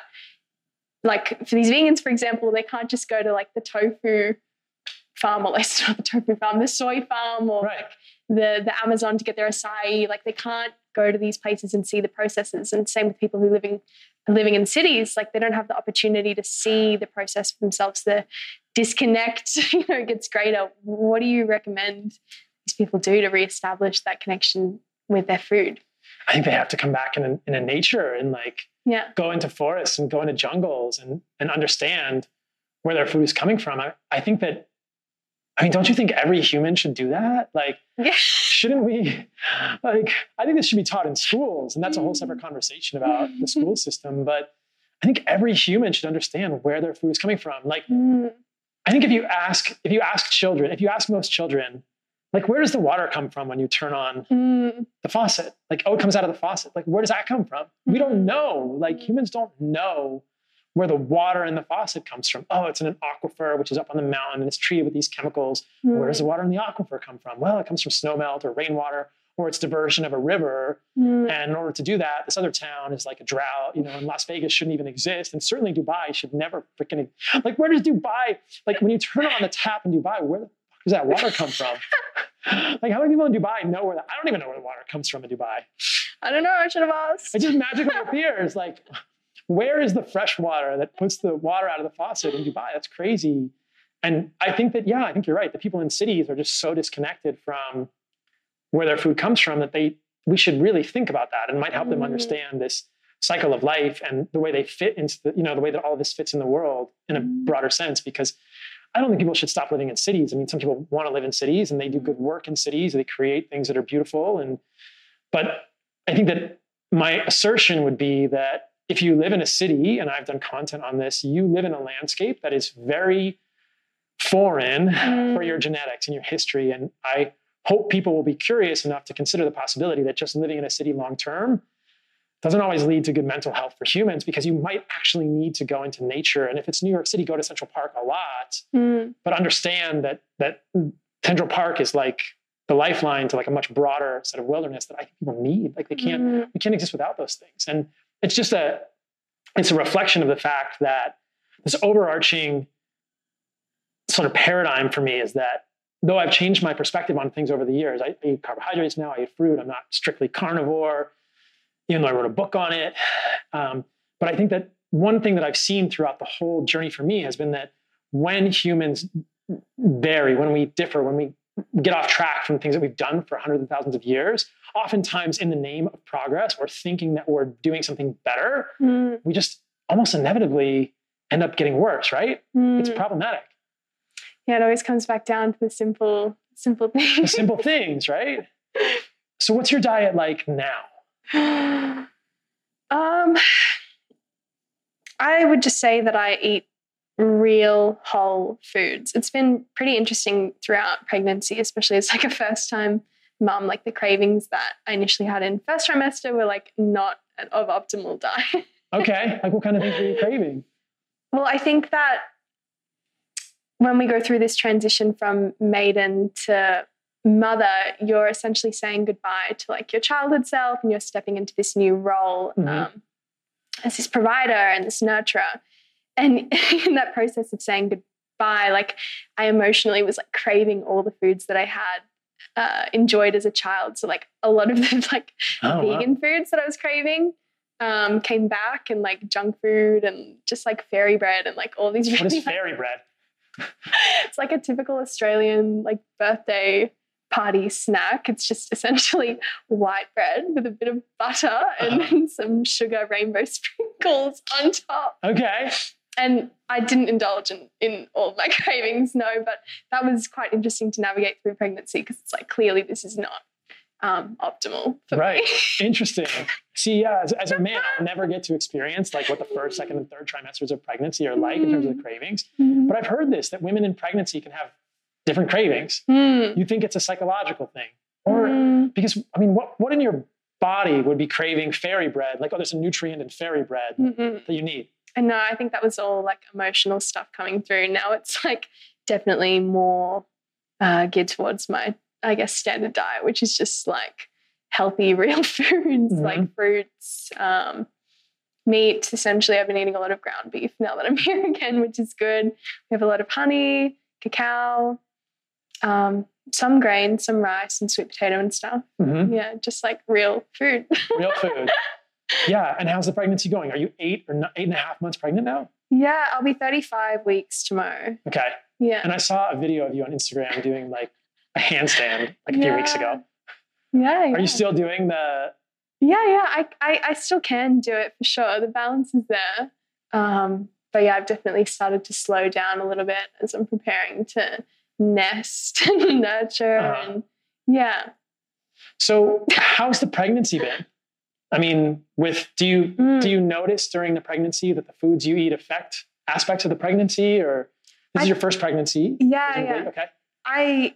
like for these vegans, for example, they can't just go to like the tofu farm, or like not the tofu farm, the soy farm, or right. like the, the Amazon to get their acai. Like they can't go to these places and see the processes. And same with people who living living in cities, like they don't have the opportunity to see the process for themselves. The disconnect, you know, gets greater. What do you recommend these people do to reestablish that connection with their food? I think they have to come back in a, in a nature and like yeah. go into forests and go into jungles and, and understand where their food is coming from. I, I think that, I mean, don't you think every human should do that? Like, yeah. shouldn't we, like, I think this should be taught in schools, and that's a whole separate conversation about the school system. But I think every human should understand where their food is coming from. Like, mm. I think if you ask, if you ask children, if you ask most children, like, where does the water come from when you turn on mm. the faucet? Like, oh, it comes out of the faucet. Like, where does that come from? Mm. We don't know. Like, humans don't know where the water in the faucet comes from. Oh, it's in an aquifer, which is up on the mountain, and it's treated with these chemicals. Mm. Where does the water in the aquifer come from? Well, it comes from snowmelt or rainwater, or it's diversion of a river. Mm. And in order to do that, this other town is like a drought, you know, and Las Vegas shouldn't even exist. And certainly Dubai should never freaking, like, where does Dubai, like when you turn on the tap in Dubai, where the fuck does that water come from? Like, how many people in Dubai know where, the, I don't even know where the water comes from in Dubai. I don't know, I should have asked. It just magically appears. Like, where is the fresh water that puts the water out of the faucet in Dubai? That's crazy. And I think that, yeah, I think you're right. The people in cities are just so disconnected from where their food comes from that they, we should really think about that, and might help them understand this cycle of life and the way they fit into the, you know, the way that all of this fits in the world in a broader sense. Because I don't think people should stop living in cities. I mean, some people want to live in cities and they do good work in cities. They create things that are beautiful. And, but I think that my assertion would be that if you live in a city, and I've done content on this, you live in a landscape that is very foreign mm. for your genetics and your history. And I hope people will be curious enough to consider the possibility that just living in a city long-term doesn't always lead to good mental health for humans, because you might actually need to go into nature. And if it's New York City, go to Central Park a lot, mm. but understand that that Central Park is like the lifeline to like a much broader set of wilderness that I think people need. Like they can't, Mm. we can't exist without those things. And it's just a, it's a reflection of the fact that this overarching sort of paradigm for me is that though I've changed my perspective on things over the years, I, I eat carbohydrates now, I eat fruit, I'm not strictly carnivore, even though I wrote a book on it. Um, but I think that one thing that I've seen throughout the whole journey for me has been that when humans vary, when we differ, when we get off track from things that we've done for hundreds of thousands of years, oftentimes in the name of progress or thinking that we're doing something better, Mm. we just almost inevitably end up getting worse, right? Mm. It's problematic. Yeah, it always comes back down to the simple, simple The things. simple things, right? So what's your diet like now? um, I would just say that I eat real whole foods. It's been pretty interesting throughout pregnancy, especially as like a first time mum. Like the cravings that I initially had in first trimester were like not of optimal diet. Okay, like what kind of things were you craving? Well, I think that when we go through this transition from maiden to mother, you're essentially saying goodbye to like your childhood self and you're stepping into this new role Mhm. um, as this provider and this nurturer. And in that process of saying goodbye, like I emotionally was like craving all the foods that I had uh, enjoyed as a child. So like a lot of the like Oh, wow. vegan foods that I was craving um, came back, and like junk food and just like fairy bread and like all these What really is fairy bread? it's like a typical Australian like birthday party snack. It's just essentially white bread with a bit of butter and Uh-huh. then some sugar rainbow sprinkles on top. Okay. And I didn't indulge in, in all of my cravings, no, but that was quite interesting to navigate through pregnancy because it's like clearly this is not um, optimal for Right. me. Interesting. See, yeah, as, as a man, I'll never get to experience like what the first, second, and third trimesters of pregnancy are like in terms of the cravings. Mhm. But I've heard this, that women in pregnancy can have different cravings. Mm. You think it's a psychological thing. Or Mm. because, I mean, what, what in your body would be craving fairy bread? Like, oh, there's a nutrient in fairy bread Mm-mm. that you need. And no, I think that was all like emotional stuff coming through. Now it's like definitely more uh, geared towards my, I guess, standard diet, which is just like healthy, real foods, Mhm. like fruits, um, meat. Essentially, I've been eating a lot of ground beef now that I'm here again, which is good. We have a lot of honey, cacao, um, some grains, some rice and sweet potato and stuff. Mhm. Yeah, just like real food. Real food. Yeah. And how's the pregnancy going? Are you eight or no, eight and a half months pregnant now? Yeah, I'll be thirty-five weeks tomorrow. Okay. Yeah. And I saw a video of you on Instagram doing like a handstand like a few weeks ago. Yeah, yeah. Are you still doing the, Yeah, yeah. I, I, I still can do it for sure. The balance is there. Um, but yeah, I've definitely started to slow down a little bit as I'm preparing to nest and nurture. Uh-huh. And yeah. so how's the pregnancy been? I mean, with, do you, Mm. do you notice during the pregnancy that the foods you eat affect aspects of the pregnancy, or this I- is your first pregnancy? Yeah, presumably? yeah. Okay. I,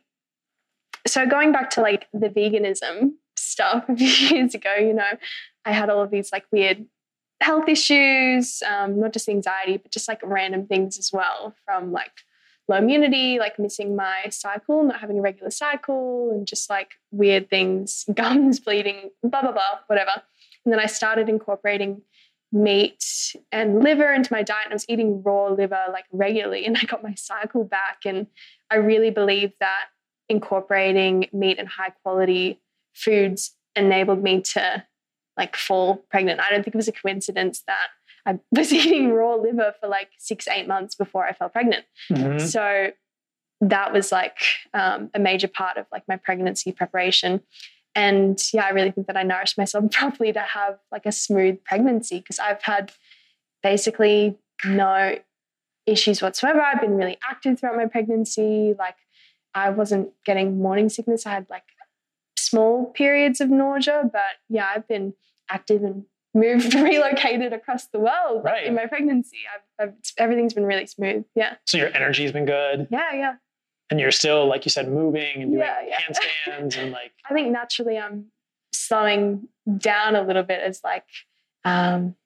so going back to like the veganism stuff a few years ago, you know, I had all of these like weird health issues, um, not just anxiety, but just like random things as well, from like low immunity, like missing my cycle, not having a regular cycle, and just like weird things, gums bleeding, blah, blah, blah, whatever. And then I started incorporating meat and liver into my diet, and I was eating raw liver like regularly, and I got my cycle back. And I really believe that incorporating meat and high quality foods enabled me to like fall pregnant. I don't think it was a coincidence that I was eating raw liver for like six, eight months before I fell pregnant. Mhm. So that was like um, a major part of like my pregnancy preparation. And yeah, I really think that I nourished myself properly to have like a smooth pregnancy, because I've had basically no issues whatsoever. I've been really active throughout my pregnancy. Like I wasn't getting morning sickness. I had like small periods of nausea, but yeah, I've been active and moved, relocated across the world like, Right. in my pregnancy. I've, I've, everything's been really smooth. Yeah. So your energy's been good, Yeah. Yeah. and you're still, like you said, moving and doing Yeah, yeah. handstands and like, I think naturally I'm slowing down a little bit as like um,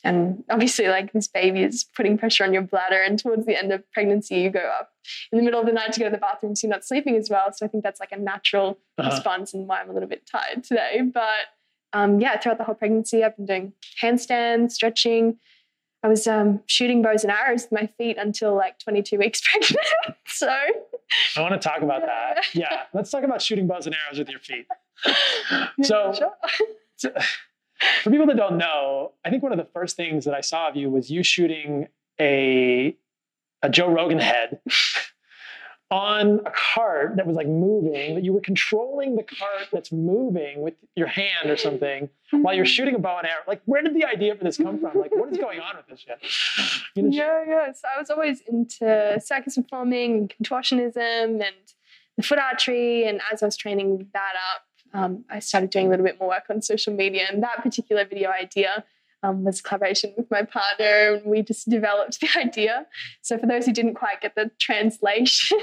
and obviously like this baby is putting pressure on your bladder, and towards the end of pregnancy you go up in the middle of the night to go to the bathroom so you're not sleeping as well. So I think that's like a natural uh-huh. response and why I'm a little bit tired today. But um, yeah, throughout the whole pregnancy I've been doing handstands, stretching. I was um, shooting bows and arrows with my feet until like twenty-two weeks pregnant. So I want to talk about yeah. that. Yeah, let's talk about shooting bows and arrows with your feet. Yeah, so, sure. so for people that don't know, I think one of the first things that I saw of you was you shooting a a Joe Rogan head on a cart that was like moving, that you were controlling the cart that's moving with your hand or something while you're shooting a bow and arrow. Like, where did the idea for this come from? Like, what is going on with this shit? You know, yeah, yeah. So I was always into circus performing and contortionism and the foot archery. And as I was training that up, um, I started doing a little bit more work on social media. And that particular video idea Um, was a collaboration with my partner, and we just developed the idea. So for those who didn't quite get the translation,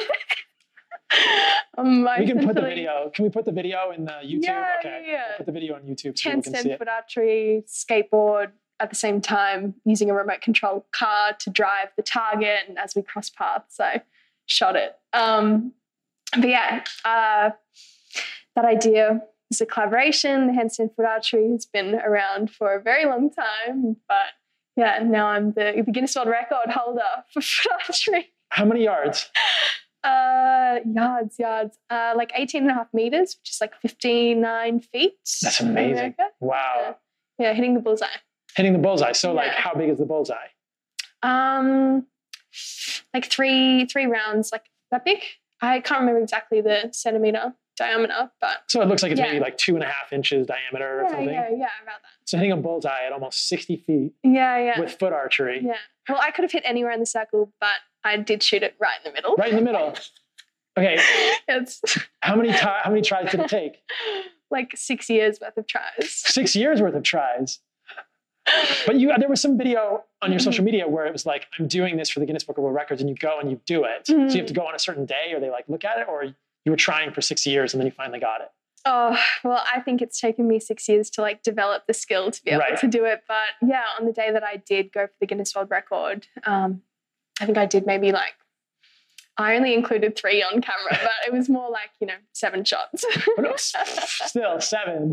um, we can put the video. Can we put the video in the YouTube? Yeah, okay, yeah. we'll put the video on YouTube so people can see handstand it. foot archery, skateboard at the same time, using a remote control car to drive the target. And as we cross paths, I shot it. Um, but yeah, uh, that idea. It's a collaboration. The handstand foot archery has been around for a very long time, but yeah, now I'm the, the Guinness World Record holder for foot archery. How many yards? Uh, yards, yards, uh, like eighteen and a half meters, which is like fifty-nine feet. That's amazing. Wow. Yeah. yeah, hitting the bullseye. Hitting the bullseye. So yeah. like, how big is the bullseye? Um, like three, three rounds, like that big. I can't remember exactly the centimeter diameter, but so it looks like it's yeah. maybe like two and a half inches diameter or yeah, something. Yeah, yeah, about that. So hitting a bullseye at almost sixty feet. Yeah, yeah. With foot archery. Yeah. Well, I could have hit anywhere in the circle, but I did shoot it right in the middle. Right in the middle. Okay. It's how many ti- how many tries did it take? Like six years worth of tries. Six years worth of tries. But you, there was some video on your social media where it was like, I'm doing this for the Guinness Book of World Records, and you go and you do it. Mm-hmm. So you have to go on a certain day, or they like look at it, or you were trying for six years and then you finally got it. Oh, well, I think it's taken me six years to like develop the skill to be able right. to do it. But yeah, on the day that I did go for the Guinness World Record, um, I think I did maybe like, I only included three on camera, but it was more like, you know, seven shots. Still seven.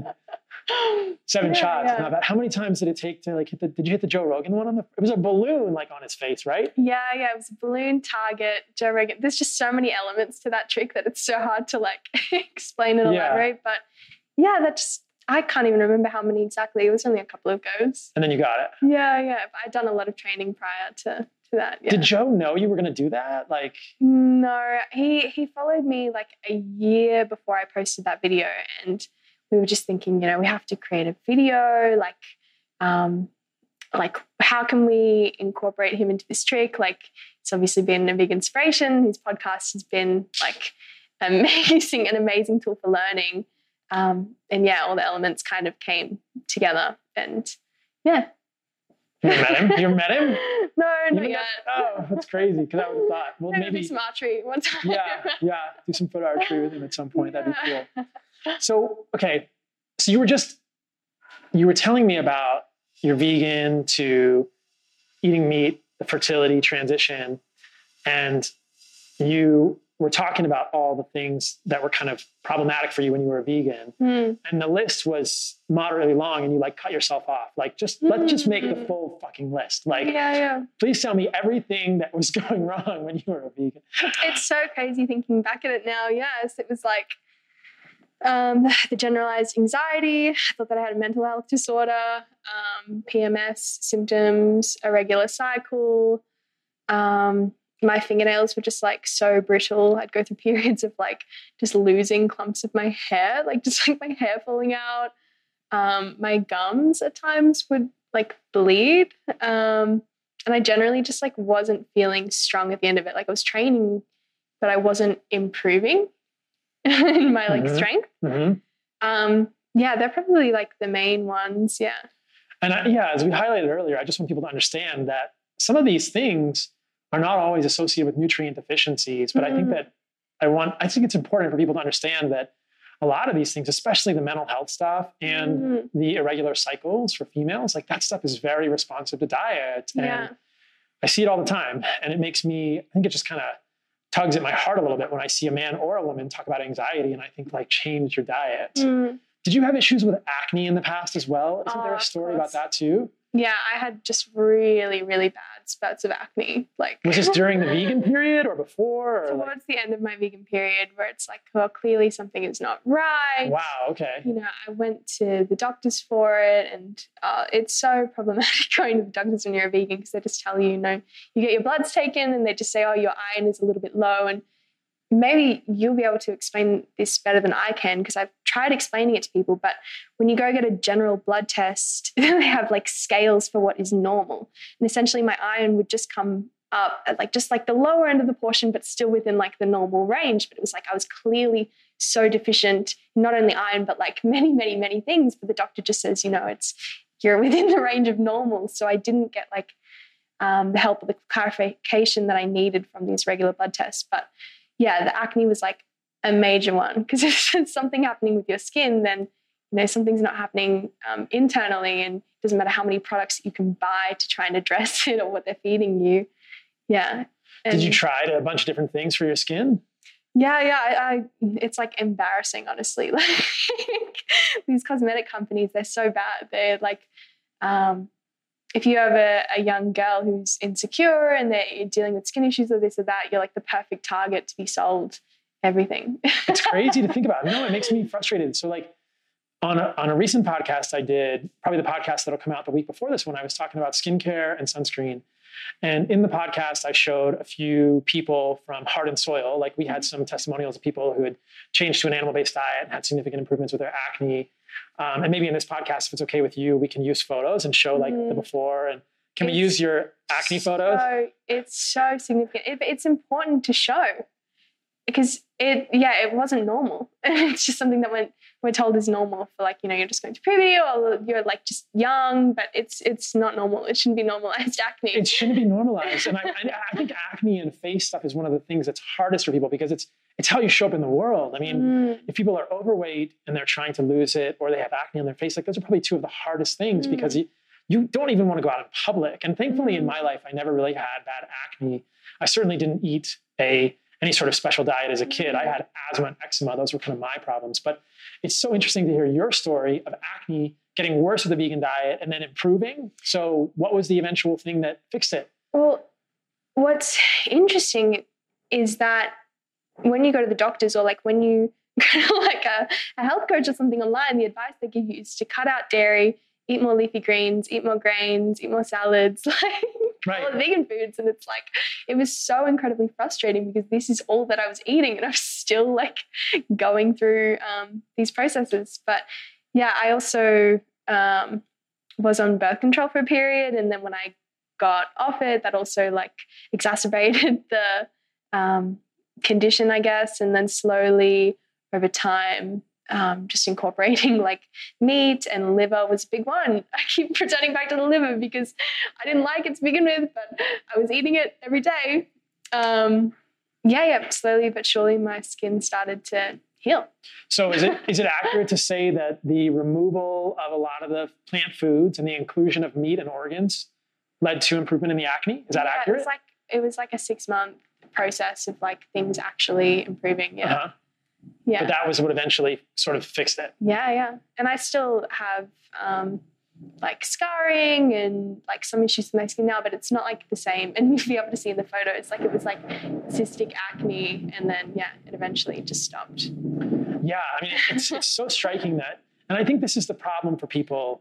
Seven yeah, shots. Yeah. Not bad. How many times did it take to like hit the, did you hit the Joe Rogan one on the, it was a balloon like on his face, right? Yeah, yeah. It was a balloon target, Joe Rogan. There's just so many elements to that trick that it's so hard to like explain and yeah. elaborate. But yeah, that just, I can't even remember how many exactly. It was only a couple of goes. And then you got it. Yeah, yeah. I'd done a lot of training prior to, to that. Yeah. Did Joe know you were going to do that? Like, no, he, he followed me like a year before I posted that video, and we were just thinking, you know, we have to create a video, like, um, like how can we incorporate him into this trick? Like, it's obviously been a big inspiration. His podcast has been like amazing, an amazing tool for learning. Um, and yeah, all the elements kind of came together, and yeah. You met him? You met him? No, not you yet. Oh, that's crazy. Because I would have thought, well, maybe, maybe do some archery one time. Yeah, yeah. Do some foot archery with him at some point. That'd be cool. So, okay. So you were just, you were telling me about your vegan to eating meat, the fertility transition, and you were talking about all the things that were kind of problematic for you when you were a vegan. Mm. And the list was moderately long, and you like cut yourself off. Like, just mm. let's just make the full fucking list. Like, yeah, yeah. Please tell me everything that was going wrong when you were a vegan. It's so crazy thinking back at it now. Yes, it was like um, the generalized anxiety. I thought that I had a mental health disorder, um, P M S symptoms, irregular cycle. Um, my fingernails were just like so brittle. I'd go through periods of like just losing clumps of my hair, like just like my hair falling out. Um, my gums at times would like bleed. Um, and I generally just like wasn't feeling strong at the end of it. Like I was training, but I wasn't improving in my like mm-hmm. strength. Mm-hmm. Um, yeah, they're probably like the main ones. Yeah. And I, yeah, as we highlighted earlier, I just want people to understand that some of these things are not always associated with nutrient deficiencies, but mm-hmm. I think that I want, I think it's important for people to understand that a lot of these things, especially the mental health stuff and mm. the irregular cycles for females, like that stuff is very responsive to diet. Yeah. And I see it all the time. And it makes me, I think it just kind of tugs at my heart a little bit when I see a man or a woman talk about anxiety. And I think like, change your diet. Mm. Did you have issues with acne in the past as well? Isn't oh, there a story about that too? Yeah, I had just really, really bad spouts of acne. Like, was this during the vegan period or before? Or towards like... the end of my vegan period, where it's like, well, clearly something is not right. Wow. Okay. You know, I went to the doctors for it, and uh, it's so problematic going to the doctors when you're a vegan, because they just tell you, you know, you get your bloods taken, and they just say, oh, your iron is a little bit low, and maybe you'll be able to explain this better than I can, because I've tried explaining it to people. But when you go get a general blood test, they have like scales for what is normal. And essentially my iron would just come up at like just like the lower end of the portion, but still within like the normal range. But it was like I was clearly so deficient, not only iron, but like many, many, many things. But the doctor just says, you know, it's you're within the range of normal. So I didn't get like um, the help of the clarification that I needed from these regular blood tests. But yeah, the acne was like a major one, because if there's something happening with your skin, then, you know, something's not happening um, internally, and it doesn't matter how many products you can buy to try and address it or what they're feeding you. Yeah. And did you try a bunch of different things for your skin? Yeah, yeah. I, I it's like embarrassing, honestly. Like these cosmetic companies, they're so bad. They're like, um, if you have a, a young girl who's insecure and they're dealing with skin issues or this or that, you're like the perfect target to be sold everything. It's crazy to think about. No, it makes me frustrated. So like on a, on a recent podcast I did, probably the podcast that'll come out the week before this one, I was talking about skincare and sunscreen. And in the podcast, I showed a few people from Heart and Soil. Like we had some testimonials of people who had changed to an animal-based diet and had significant improvements with their acne. Um, and maybe in this podcast, if it's okay with you, we can use photos and show like mm. the before. And can it's we use your acne photos? So, it's so significant. It, it's important to show, because it, yeah, it wasn't normal. It's just something that we're, we're told is normal for like, you know, you're just going to puberty or you're like just young, but it's it's not normal. It shouldn't be normalized acne. It shouldn't be normalized. And I, I think acne and face stuff is one of the things that's hardest for people, because it's it's how you show up in the world. I mean, mm. if people are overweight and they're trying to lose it, or they have acne on their face, like those are probably two of the hardest things mm. because you, you don't even want to go out in public. And thankfully mm. in my life, I never really had bad acne. I certainly didn't eat a any sort of special diet as a kid. I had asthma and eczema. Those were kind of my problems. But it's so interesting to hear your story of acne getting worse with the vegan diet and then improving. So what was the eventual thing that fixed it? Well, what's interesting is that when you go to the doctors, or like when you go to like a, a health coach or something online, the advice they give you is to cut out dairy, eat more leafy greens, eat more grains, eat more salads, like right. all the vegan foods. And it's like, it was so incredibly frustrating, because this is all that I was eating and I was still like going through um, these processes. But yeah, I also um, was on birth control for a period. And then when I got off it, that also like exacerbated the um, condition, I guess. And then slowly over time, Um, just incorporating like meat and liver was a big one. I keep returning back to the liver because I didn't like it to begin with, but I was eating it every day. Um, yeah, yeah, slowly but surely my skin started to heal. So is it is it accurate to say that the removal of a lot of the plant foods and the inclusion of meat and organs led to improvement in the acne? Is that yeah, accurate? It was like it was like a six month process of like things actually improving. Yeah. Uh-huh. Yeah. But that was what eventually sort of fixed it. Yeah, yeah. And I still have um, like scarring and like some issues with my skin now, but it's not like the same. And you'll be able to see in the photos, like it was like cystic acne, and then yeah, it eventually just stopped. Yeah, I mean, it's it's so striking that, and I think this is the problem for people,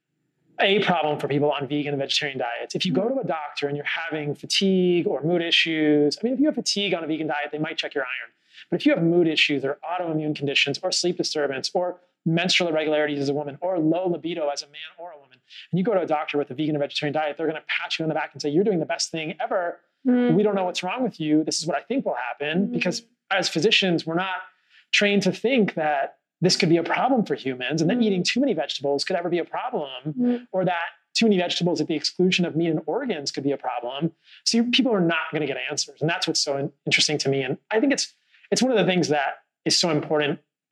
a problem for people on vegan and vegetarian diets. If you go to a doctor and you're having fatigue or mood issues, I mean, if you have fatigue on a vegan diet, they might check your iron. But if you have mood issues or autoimmune conditions or sleep disturbance or menstrual irregularities as a woman or low libido as a man or a woman, and you go to a doctor with a vegan or vegetarian diet, they're going to pat you on the back and say, you're doing the best thing ever. Mm. We don't know what's wrong with you. This is what I think will happen. Mm. Because as physicians, we're not trained to think that this could be a problem for humans, and that mm. eating too many vegetables could ever be a problem, mm. or that too many vegetables at the exclusion of meat and organs could be a problem. So you, people are not going to get answers. And that's what's so in, interesting to me. And I think it's It's one of the things that is so important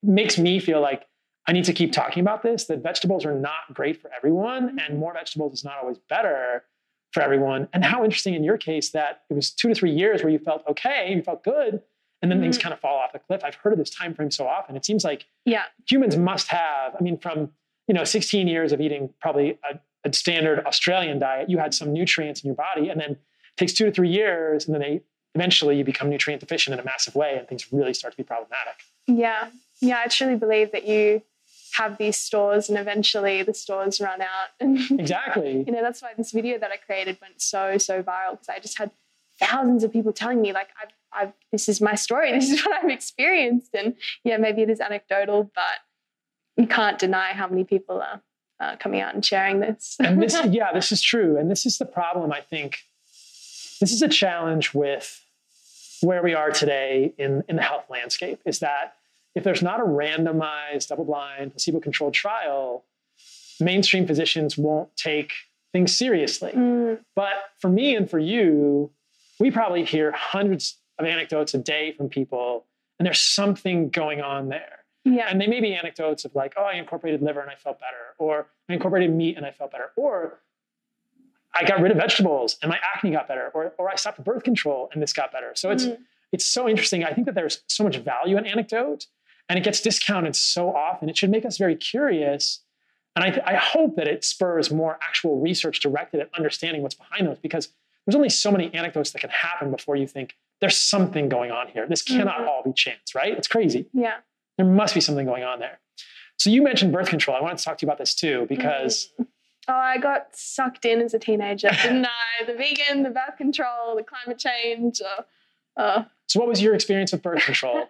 makes me feel like I need to keep talking about this, that vegetables are not great for everyone, and more vegetables is not always better for everyone. And how interesting in your case that it was two to three years where you felt okay, you felt good, and then mm-hmm. things kind of fall off the cliff. I've heard of this time frame so often. It seems like yeah. humans must have, I mean, from you know, sixteen years of eating probably a, a standard Australian diet, you had some nutrients in your body, and then it takes two to three years, and then they eventually you become nutrient deficient in a massive way, and things really start to be problematic. Yeah. Yeah, I truly believe that you have these stores and eventually the stores run out. And exactly. You know, that's why this video that I created went so, so viral, because I just had thousands of people telling me like, I've, I've, this is my story. This is what I've experienced. And yeah, maybe it is anecdotal, but you can't deny how many people are uh, coming out and sharing this. And this, yeah, this is true. And this is the problem. I think this is a challenge with where we are today in, in the health landscape, is that if there's not a randomized, double-blind, placebo-controlled trial, mainstream physicians won't take things seriously. Mm. But for me and for you, we probably hear hundreds of anecdotes a day from people, and there's something going on there. Yeah. And they may be anecdotes of like, oh, I incorporated liver and I felt better, or I incorporated meat and I felt better, or I got rid of vegetables and my acne got better, or, or I stopped birth control and this got better. So it's, mm. it's so interesting. I think that there's so much value in anecdote, and it gets discounted so often. It should make us very curious. And I, I hope that it spurs more actual research directed at understanding what's behind those, because there's only so many anecdotes that can happen before you think there's something going on here. This cannot mm-hmm. all be chance, right? It's crazy. Yeah. There must be something going on there. So you mentioned birth control. I wanted to talk to you about this too, because... Mm. Oh, I got sucked in as a teenager, didn't I? The vegan, the birth control, the climate change. Uh, uh. So what was your experience with birth control?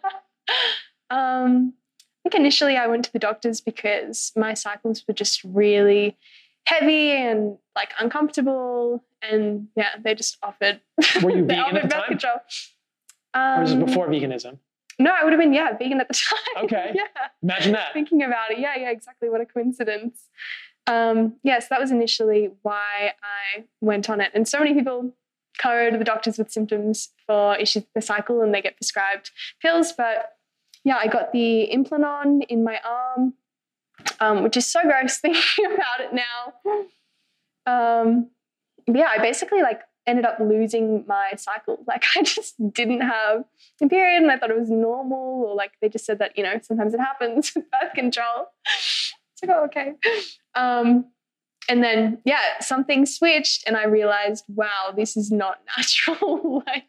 Um, I think initially I went to the doctors because my cycles were just really heavy and like uncomfortable, and yeah, they just offered. Were you vegan at the time? Control. Um, or was it before veganism? No, I would have been yeah vegan at the time. Okay. Yeah. Imagine that. Thinking about it, yeah, yeah, exactly. What a coincidence. Um, yes, yeah, so that was initially why I went on it, and so many people go to the doctors with symptoms for issues with the cycle, and they get prescribed pills, but. Yeah, I got the Implanon in my arm, um, which is so gross thinking about it now. Um, yeah, I basically like ended up losing my cycle. Like I just didn't have a period, and I thought it was normal, or like they just said that, you know, sometimes it happens with birth control. It's like, oh, okay. Um, and then, yeah, something switched, and I realized, wow, this is not natural. Like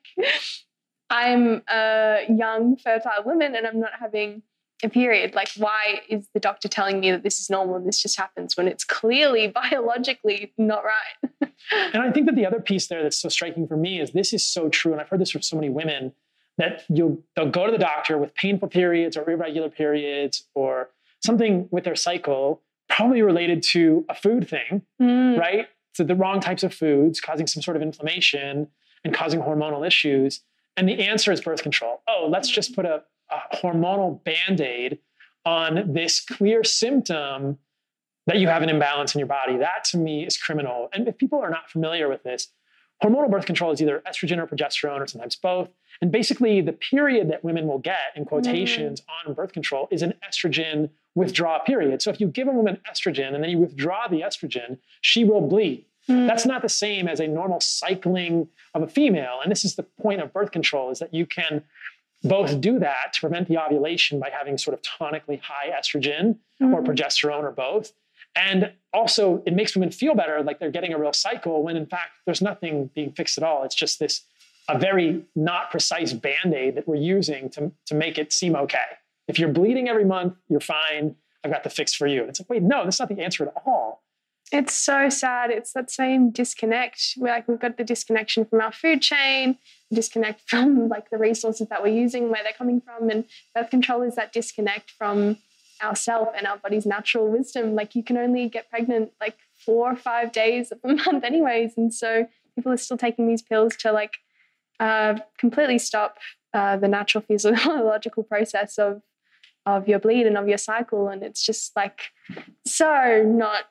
I'm a young, fertile woman and I'm not having a period. Like, why is the doctor telling me that this is normal and this just happens when it's clearly biologically not right? And I think that the other piece there that's so striking for me is this is so true. And I've heard this from so many women, that you'll, they'll go to the doctor with painful periods or irregular periods or something with their cycle, probably related to a food thing, mm. right? So the wrong types of foods causing some sort of inflammation and causing hormonal issues. And the answer is birth control. Oh, let's just put a, a hormonal Band-Aid on this clear symptom that you have an imbalance in your body. That to me is criminal. And if people are not familiar with this, hormonal birth control is either estrogen or progesterone or sometimes both. And basically the period that women will get in quotations mm. on birth control is an estrogen withdrawal period. So if you give a woman estrogen and then you withdraw the estrogen, she will bleed. Mm. That's not the same as a normal cycling of a female. And this is the point of birth control, is that you can both do that to prevent the ovulation by having sort of tonically high estrogen mm. or progesterone or both. And also it makes women feel better, like they're getting a real cycle, when in fact there's nothing being fixed at all. It's just this, a very not precise Band-Aid that we're using to, to make it seem okay. If you're bleeding every month, you're fine. I've got the fix for you. And it's like, wait, no, that's not the answer at all. It's so sad. It's that same disconnect. We're like, we've got the disconnection from our food chain, disconnect from like the resources that we're using, where they're coming from. And birth control is that disconnect from ourself and our body's natural wisdom. Like you can only get pregnant like four or five days of the month anyways. And so people are still taking these pills to like uh, completely stop uh, the natural physiological process of, of your bleed and of your cycle. And it's just like so not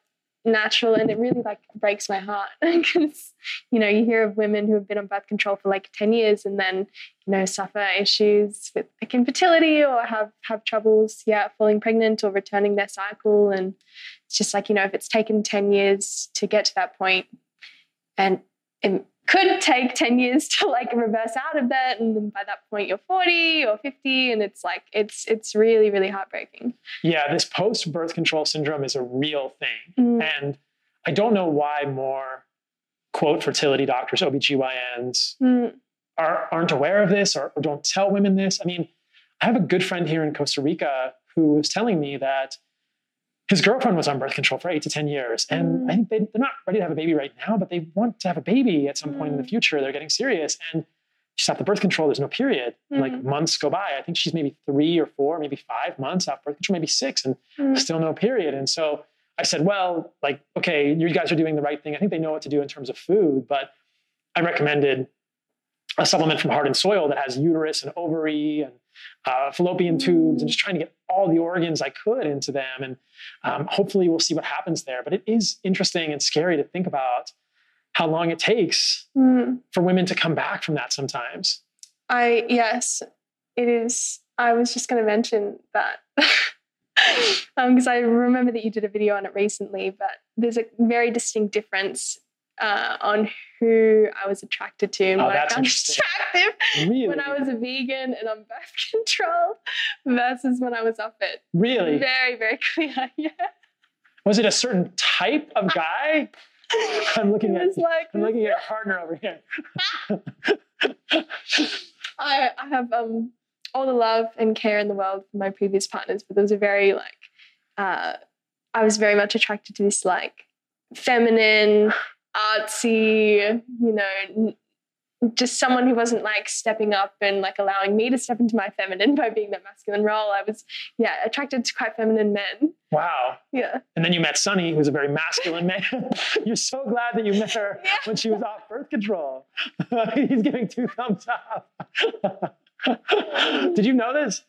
natural, and it really like breaks my heart because, you know, you hear of women who have been on birth control for like ten years and then, you know, suffer issues with like infertility or have, have troubles, yeah, falling pregnant or returning their cycle. And it's just like, you know, if it's taken ten years to get to that point, and it could take ten years to like reverse out of that, and then by that point you're forty or fifty, and it's like it's it's really really heartbreaking. Yeah, this post-birth control syndrome is a real thing. Mm. And I don't know why more, quote, fertility doctors, O B G Y Ns, Mm. are, aren't aware of this or, or don't tell women this. I mean, I have a good friend here in Costa Rica who was telling me that his girlfriend was on birth control for eight to ten years. And Mm. I think they, they're not ready to have a baby right now, but they want to have a baby at some point in the Mm. future. They're getting serious. And she stopped the birth control. There's no period. And like Mhm. months go by. I think she's maybe three or four, maybe five months off birth control, maybe six, and Mm. still no period. And so I said, well, like, okay, you guys are doing the right thing. I think they know what to do in terms of food, but I recommended a supplement from Heart and Soil that has uterus and ovary and uh, fallopian tubes, and just trying to get all the organs I could into them. And um, hopefully we'll see what happens there. But it is interesting and scary to think about how long it takes Mm. for women to come back from that sometimes. I yes, it is. I was just going to mention that because um, I remember that you did a video on it recently, but there's a very distinct difference uh, on who I was attracted to and Oh, what I that's found interesting. attractive Really? when I was a vegan and on birth control versus when I was off it. Really? Very, very clear. Yeah. Was it a certain type of guy? I'm looking It at was like I'm looking at your partner over here. I, I have um all the love and care in the world for my previous partners, but there was a very like uh, I was very much attracted to this like feminine, artsy, you know, n- just someone who wasn't like stepping up and like allowing me to step into my feminine by being that masculine role. I was, yeah, attracted to quite feminine men. Wow. Yeah. And then you met Sunny, who's a very masculine man. You're so glad that you met her Yeah. when she was off birth control. He's giving two thumbs up. Did you know this?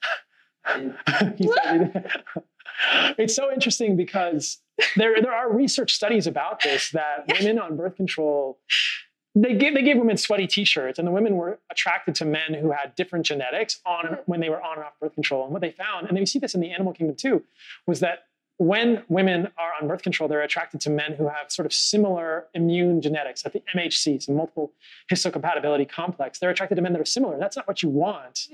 He said he did. It's so interesting because there, there are research studies about this, that women on birth control, they give, they gave women sweaty t-shirts, and the women were attracted to men who had different genetics on and, when they were on and off birth control. And what they found, and we see this in the animal kingdom too, was that when women are on birth control, they're attracted to men who have sort of similar immune genetics, at the M H C, so multiple histocompatibility complex. They're attracted to men that are similar. That's not what you want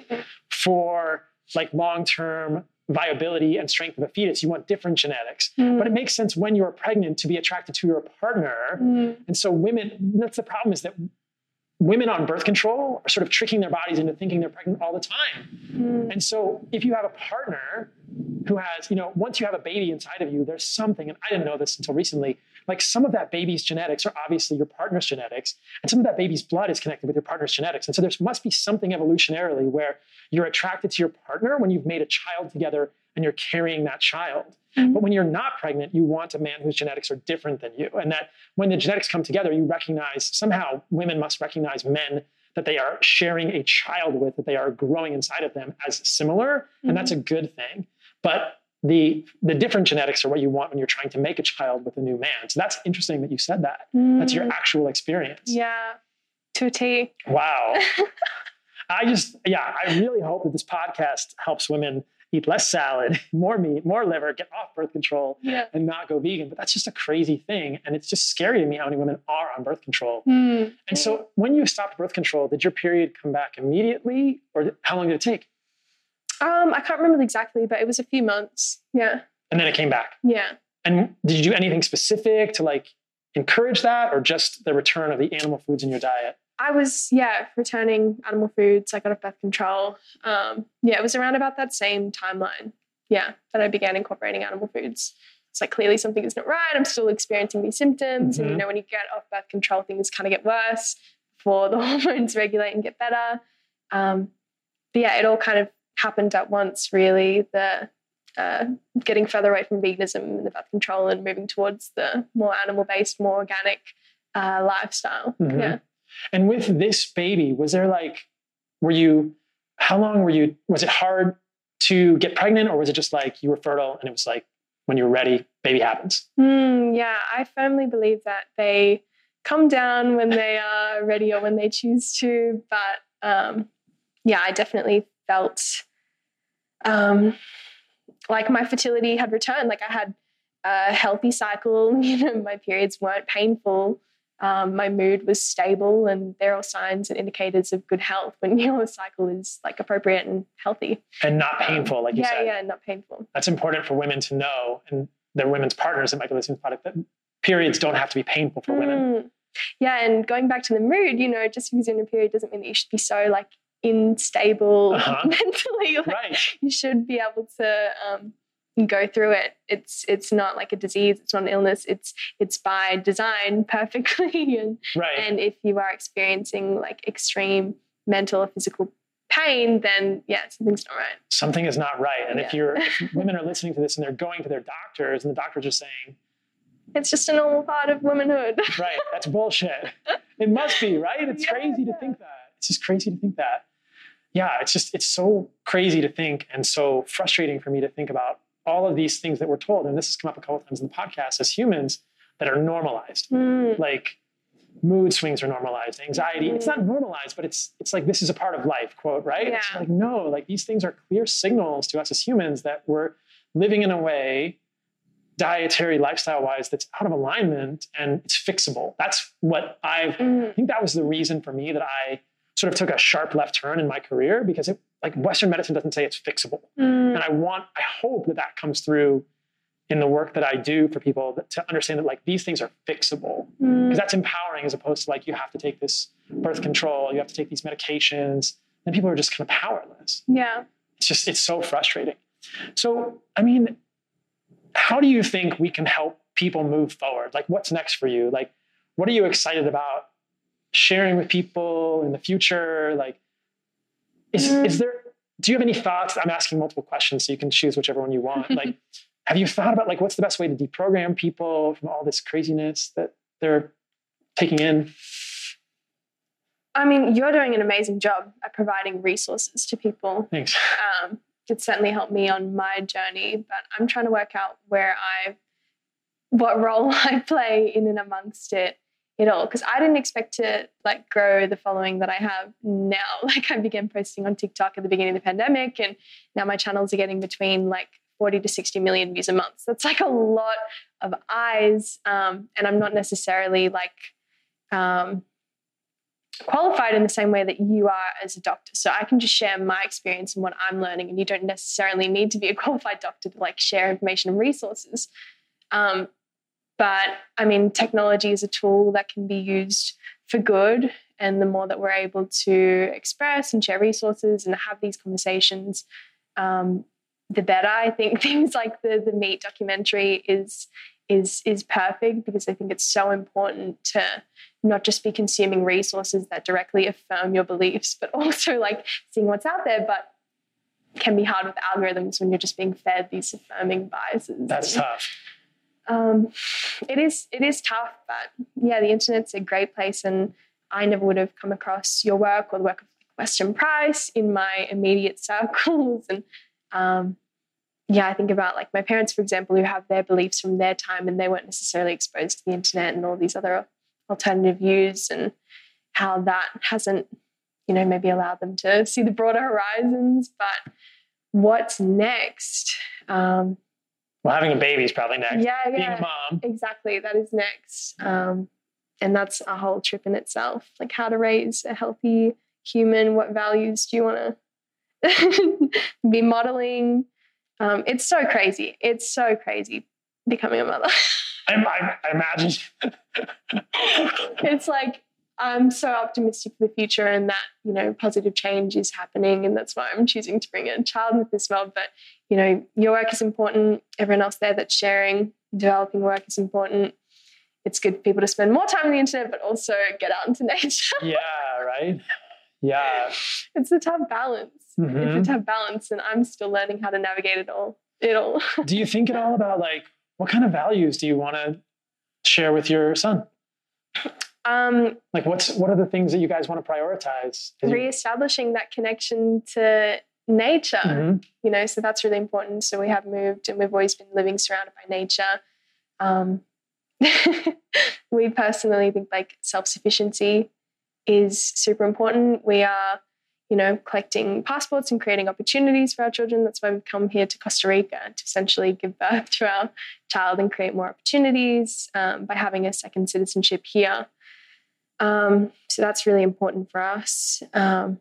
for like long-term viability and strength of a fetus. You want different genetics. Mm. But it makes sense when you're pregnant to be attracted to your partner. Mm. And so women, that's the problem, is that women on birth control are sort of tricking their bodies into thinking they're pregnant all the time. Mm. And so if you have a partner who has, you know, once you have a baby inside of you, there's something, and I didn't know this until recently, like some of that baby's genetics are obviously your partner's genetics, and some of that baby's blood is connected with your partner's genetics. And so there must be something evolutionarily where you're attracted to your partner when you've made a child together and you're carrying that child. Mm. But when you're not pregnant, you want a man whose genetics are different than you. And that when the genetics come together, you recognize, somehow women must recognize men that they are sharing a child with, that they are growing inside of them, as similar. Mm. And that's a good thing. But the, the different genetics are what you want when you're trying to make a child with a new man. So that's interesting that you said that. Mm. That's your actual experience. Yeah, to a T. Wow. I just, yeah, I really hope that this podcast helps women eat less salad, more meat, more liver, get off birth control, Yeah. and not go vegan. But that's just a crazy thing. And it's just scary to me how many women are on birth control. Mm. And so when you stopped birth control, did your period come back immediately, or did, how long did it take? Um, I can't remember exactly, but it was a few months. Yeah. And then it came back. Yeah. And did you do anything specific to like encourage that, or just the return of the animal foods in your diet? I was, yeah, returning animal foods. I got off birth control. Um, yeah, it was around about that same timeline. Yeah, that I began incorporating animal foods. It's like clearly something is not right. I'm still experiencing these symptoms. Mm-hmm. And, you know, when you get off birth control, things kind of get worse before the hormones regulate and get better. Um, but yeah, it all kind of happened at once, really. The uh, getting further away from veganism and the birth control and moving towards the more animal-based, more organic uh, lifestyle. Mm-hmm. Yeah. And with this baby, was there like, were you, how long were you, was it hard to get pregnant, or was it just like you were fertile and it was like when you're ready, baby happens. Mm, yeah, I firmly believe that they come down when they are ready or when they choose to. But um, yeah, I definitely felt um, like my fertility had returned. Like I had a healthy cycle. You know, my periods weren't painful. Um, my mood was stable, and they're all signs and indicators of good health when your cycle is like appropriate and healthy. And not painful, um, like you yeah, said. Yeah, yeah, not painful. That's important for women to know, and their women's partners that might be listening to this product, that periods don't have to be painful for mm. women. Yeah, and going back to the mood, you know, just because you're in a period doesn't mean that you should be so like unstable uh-huh. mentally. Like, right. You should be able to um, go through it. It's it's not like a disease. It's not an illness. It's it's by design perfectly. and right. and if you are experiencing like extreme mental or physical pain, then yeah, something's not right. Something is not right. And yeah. if you're if women are listening to this and they're going to their doctors and the doctors are saying, it's just a normal part of womanhood. Right. That's bullshit. It must be, right? It's yeah, crazy yeah. to think that. It's just crazy to think that. Yeah, it's just, it's so crazy to think and so frustrating for me to think about all of these things that we're told. And this has come up a couple of times in the podcast as humans that are normalized. Mm. Like mood swings are normalized, anxiety. Mm. It's not normalized, but it's it's like, this is a part of life, quote, right? Yeah. It's like, no, like these things are clear signals to us as humans that we're living in a way, dietary, lifestyle-wise, that's out of alignment and it's fixable. That's what I've, mm. I think that was the reason for me that I sort of took a sharp left turn in my career, because it, like Western medicine doesn't say it's fixable. Mm. And I want, I hope that that comes through in the work that I do for people, that, to understand that like these things are fixable, because mm. that's empowering, as opposed to like, you have to take this birth control, you have to take these medications, and people are just kind of powerless. Yeah. It's just, it's so frustrating. So, I mean, how do you think we can help people move forward? Like, what's next for you? Like, what are you excited about sharing with people in the future? Like, is, mm. is there, do you have any thoughts? I'm asking multiple questions, so you can choose whichever one you want. Like, have you thought about like, what's the best way to deprogram people from all this craziness that they're taking in? I mean, you're doing an amazing job at providing resources to people. Thanks. Um, it's certainly helped me on my journey, but I'm trying to work out where I, what role I play in and amongst it. It all, because I didn't expect to like grow the following that I have now. Like I began posting on TikTok at the beginning of the pandemic, and now my channels are getting between like forty to sixty million views a month. So that's like a lot of eyes, um, and I'm not necessarily like um, qualified in the same way that you are as a doctor. So I can just share my experience and what I'm learning, and you don't necessarily need to be a qualified doctor to like share information and resources. Um, But I mean, technology is a tool that can be used for good. And the more that we're able to express and share resources and have these conversations, um, the better. I think things like the the meat documentary is is is perfect, because I think it's so important to not just be consuming resources that directly affirm your beliefs, but also like seeing what's out there. But it can be hard with algorithms when you're just being fed these affirming biases. That's and, tough. Um, it is, it is tough, but yeah, the internet's a great place, and I never would have come across your work or the work of Weston Price in my immediate circles. And um, yeah, I think about like my parents, for example, who have their beliefs from their time, and they weren't necessarily exposed to the internet and all these other alternative views, and how that hasn't, you know, maybe allowed them to see the broader horizons. But what's next? Um, Well, having a baby is probably next. Yeah, yeah. Being a mom. Exactly. That is next. Um, and that's a whole trip in itself. Like how to raise a healthy human. What values do you want to be modeling? Um, it's so crazy. It's so crazy becoming a mother. I, I, I imagine. It's like, I'm so optimistic for the future, and that, you know, positive change is happening, and that's why I'm choosing to bring a child into this world. But, you know, your work is important. Everyone else there that's sharing, developing work is important. It's good for people to spend more time on the internet, but also get out into nature. Yeah, right? Yeah. It's a tough balance. Mm-hmm. It's a tough balance, and I'm still learning how to navigate it all. It all. Do you think at all about, like, what kind of values do you want to share with your son? Um, like what's what are the things that you guys want to prioritize? Reestablishing that connection to nature, Mm-hmm. you know, so that's really important. So we have moved and we've always been living surrounded by nature. Um, we personally think like self-sufficiency is super important. We are, you know, collecting passports and creating opportunities for our children. That's why we've come here to Costa Rica to essentially give birth to our child and create more opportunities um, by having a second citizenship here. Um, so that's really important for us. Um,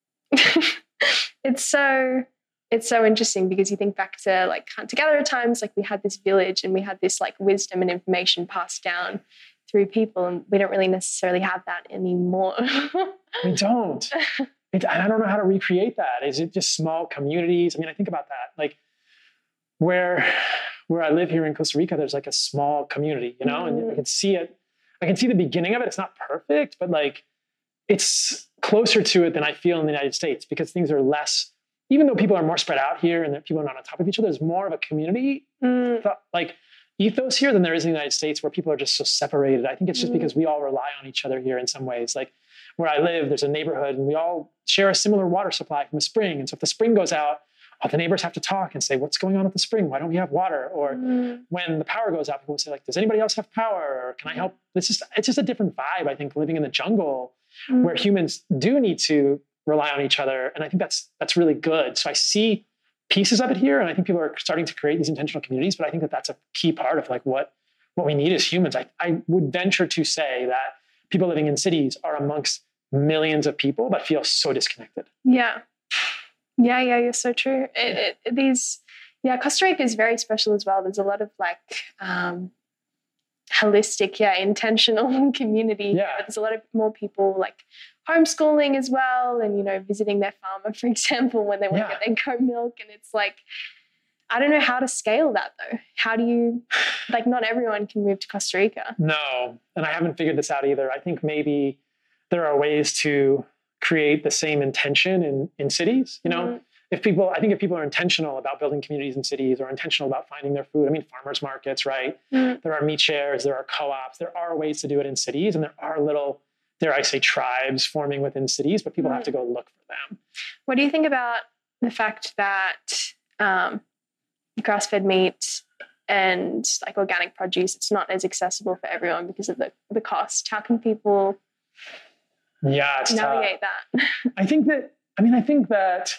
it's so it's so interesting because you think back to like hunter-gatherer times, like we had this village and we had this like wisdom and information passed down through people, and we don't really necessarily have that anymore. We don't. It, I don't know how to recreate that. Is it just small communities? I mean, I think about that. Like where where I live here in Costa Rica, there's like a small community, you know, mm. and I can see it. I can see the beginning of it. It's not perfect, but like it's closer to it than I feel in the United States because things are less, even though people are more spread out here and that people are not on top of each other, there's more of a community mm. th- like ethos here than there is in the United States where people are just so separated. I think it's just mm. because we all rely on each other here in some ways. Like where I live, there's a neighborhood and we all share a similar water supply from a spring. And so if the spring goes out, all the neighbors have to talk and say, what's going on with the spring? Why don't we have water? Or mm. when the power goes out, people will say like, does anybody else have power? Or can I help? It's just, it's just a different vibe, I think, living in the jungle mm. where humans do need to rely on each other. And I think that's, that's really good. So I see pieces of it here. And I think people are starting to create these intentional communities, but I think that that's a key part of like what, what we need as humans. I, I would venture to say that people living in cities are amongst millions of people that feel so disconnected. Yeah. Yeah, yeah, you're so true. It, it, these, yeah, Costa Rica is very special as well. There's a lot of like um, holistic, yeah, intentional community. Yeah. There's a lot of more people like homeschooling as well, and you know, visiting their farmer, for example, when they want yeah. to get their goat milk. And it's like, I don't know how to scale that though. How do you, like, not everyone can move to Costa Rica. No, and I haven't figured this out either. I think maybe there are ways to create the same intention in, in cities. You know, mm-hmm. if people, I think if people are intentional about building communities in cities or intentional about finding their food, I mean, farmers markets, right? Mm-hmm. There are meat shares, there are co-ops, there are ways to do it in cities. And there are little, dare I say, tribes forming within cities, but people mm-hmm. have to go look for them. What do you think about the fact that um, grass-fed meat and like organic produce, it's not as accessible for everyone because of the, the cost? How can people Yeah, it's navigate tough. that? I think that, I mean, I think that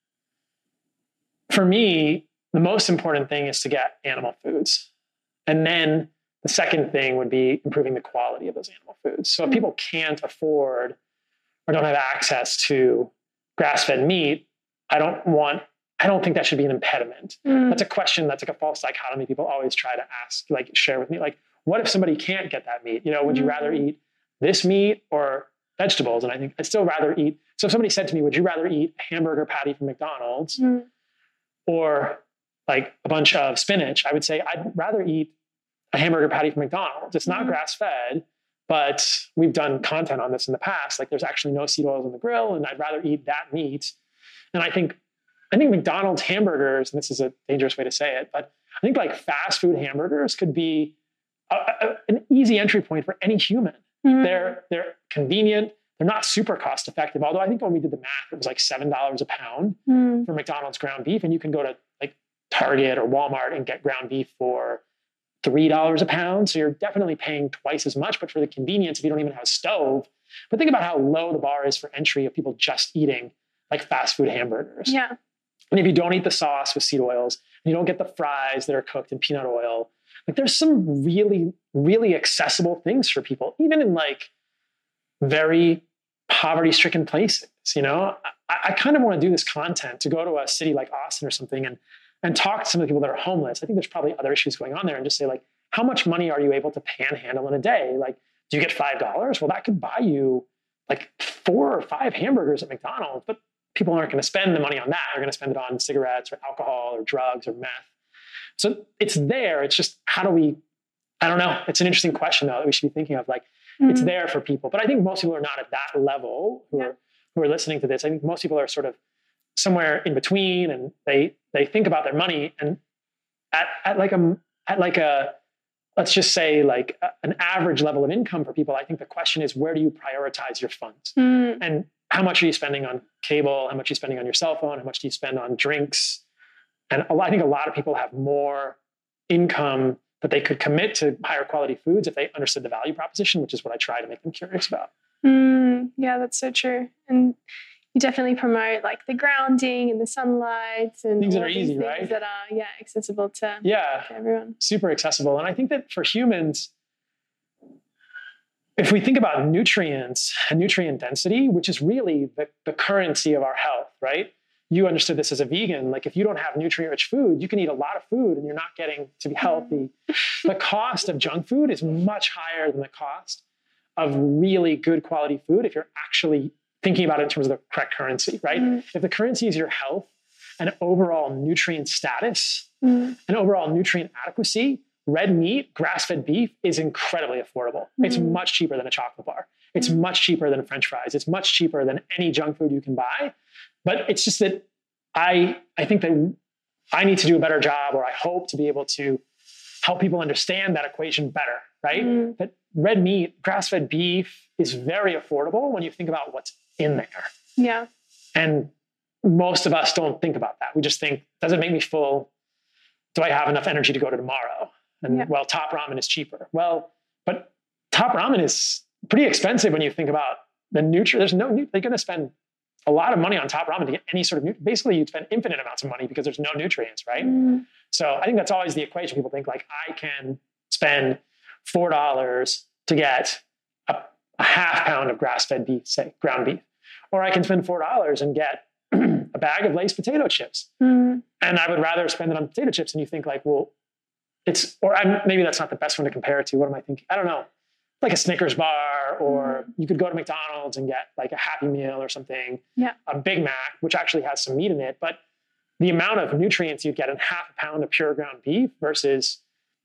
for me, the most important thing is to get animal foods. And then the second thing would be improving the quality of those animal foods. So if people can't afford or don't have access to grass-fed meat, I don't want, I don't think that should be an impediment. Mm. That's a question, that's like a false dichotomy people always try to ask, like share with me. Like, what if somebody can't get that meat? You know, would mm. you rather eat this meat or vegetables? And I think I'd still rather eat. So if somebody said to me, would you rather eat a hamburger patty from McDonald's mm. or like a bunch of spinach? I would say I'd rather eat a hamburger patty from McDonald's. It's not mm. grass-fed, but we've done content on this in the past. Like there's actually no seed oils on the grill, and I'd rather eat that meat. And I think, I think McDonald's hamburgers, and this is a dangerous way to say it, but I think like fast food hamburgers could be a, a, an easy entry point for any human. Mm. They're they're convenient. They're not super cost effective. Although I think when we did the math, it was like seven dollars a pound mm. for McDonald's ground beef, and you can go to like Target or Walmart and get ground beef for three dollars a pound. So you're definitely paying twice as much, but for the convenience, if you don't even have a stove. But think about how low the bar is for entry of people just eating like fast food hamburgers. Yeah. And if you don't eat the sauce with seed oils, and you don't get the fries that are cooked in peanut oil, like there's some really, really accessible things for people, even in like very poverty-stricken places. You know, I, I kind of want to do this content to go to a city like Austin or something and and talk to some of the people that are homeless. I think there's probably other issues going on there, and just say like, how much money are you able to panhandle in a day? Like, do you get five dollars? Well, that could buy you like four or five hamburgers at McDonald's, but people aren't going to spend the money on that. They're going to spend it on cigarettes or alcohol or drugs or meth. So it's there. It's just, how do we, I don't know. It's an interesting question though, that we should be thinking of. Like, mm-hmm. it's there for people, but I think most people are not at that level who, yeah. are, who are listening to this. I think most people are sort of somewhere in between, and they, they think about their money, and at, at like a, at like a, let's just say like a, an average level of income for people. I think the question is, where do you prioritize your funds? Mm. And how much are you spending on cable? How much are you spending on your cell phone? How much do you spend on drinks? And a lot, I think a lot of people have more income that they could commit to higher quality foods if they understood the value proposition, which is what I try to make them curious about. Mm, yeah, that's so true. And you definitely promote like the grounding and the sunlight and things that all are these easy, things right? that are, yeah, accessible to, yeah, to everyone. Super accessible. And I think that for humans, if we think about nutrients and nutrient density, which is really the, the currency of our health, right? You understood this as a vegan. Like if you don't have nutrient-rich food, you can eat a lot of food and you're not getting to be healthy. The cost of junk food is much higher than the cost of really good quality food if you're actually thinking about it in terms of the correct currency, right? Mm. If the currency is your health and overall nutrient status mm. and overall nutrient adequacy, red meat, grass-fed beef is incredibly affordable. Mm. It's much cheaper than a chocolate bar. It's mm. much cheaper than French fries. It's much cheaper than any junk food you can buy. But it's just that I, I think that I need to do a better job, or I hope to be able to help people understand that equation better, right? Mm. That red meat, grass-fed beef is very affordable when you think about what's in there. Yeah. And most of us don't think about that. We just think, does it make me full? Do I have enough energy to go to tomorrow? And yeah. well, Top Ramen is cheaper. Well, but Top Ramen is pretty expensive when you think about the nutrient. There's no, they're going to spend a lot of money on Top Ramen to get any sort of, nutrient. Basically you'd spend infinite amounts of money because there's no nutrients, right? Mm. So I think that's always the equation. People think like, I can spend four dollars to get a, a half pound of grass-fed beef, say ground beef, or I can spend four dollars and get a bag of Lay's potato chips. Mm. And I would rather spend it on potato chips. And you think like, well, it's, or I'm, maybe that's not the best one to compare it to. What am I thinking? I don't know. Like a Snickers bar, or mm. you could go to McDonald's and get like a Happy Meal or something, yeah. a Big Mac, which actually has some meat in it. But the amount of nutrients you get in half a pound of pure ground beef versus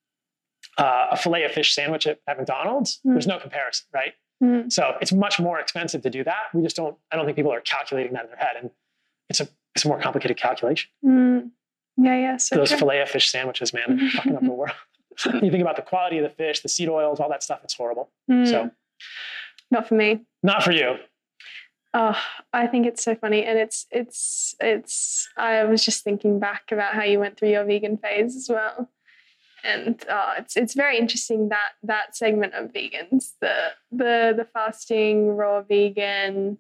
uh, a filet of fish sandwich at, at McDonald's, mm. there's no comparison, right? Mm. So it's much more expensive to do that. We just don't, I don't think people are calculating that in their head. And it's a, it's a more complicated calculation. Mm. Yeah, yeah. So those true. filet of fish sandwiches, man, are fucking up the world. You think about the quality of the fish, the seed oils, all that stuff, it's horrible. Mm. So not for me. Not for you. Oh, I think it's so funny. And it's, it's, it's, I was just thinking back about how you went through your vegan phase as well. And uh, it's, it's very interesting that, that segment of vegans, the, the, the fasting, raw vegan,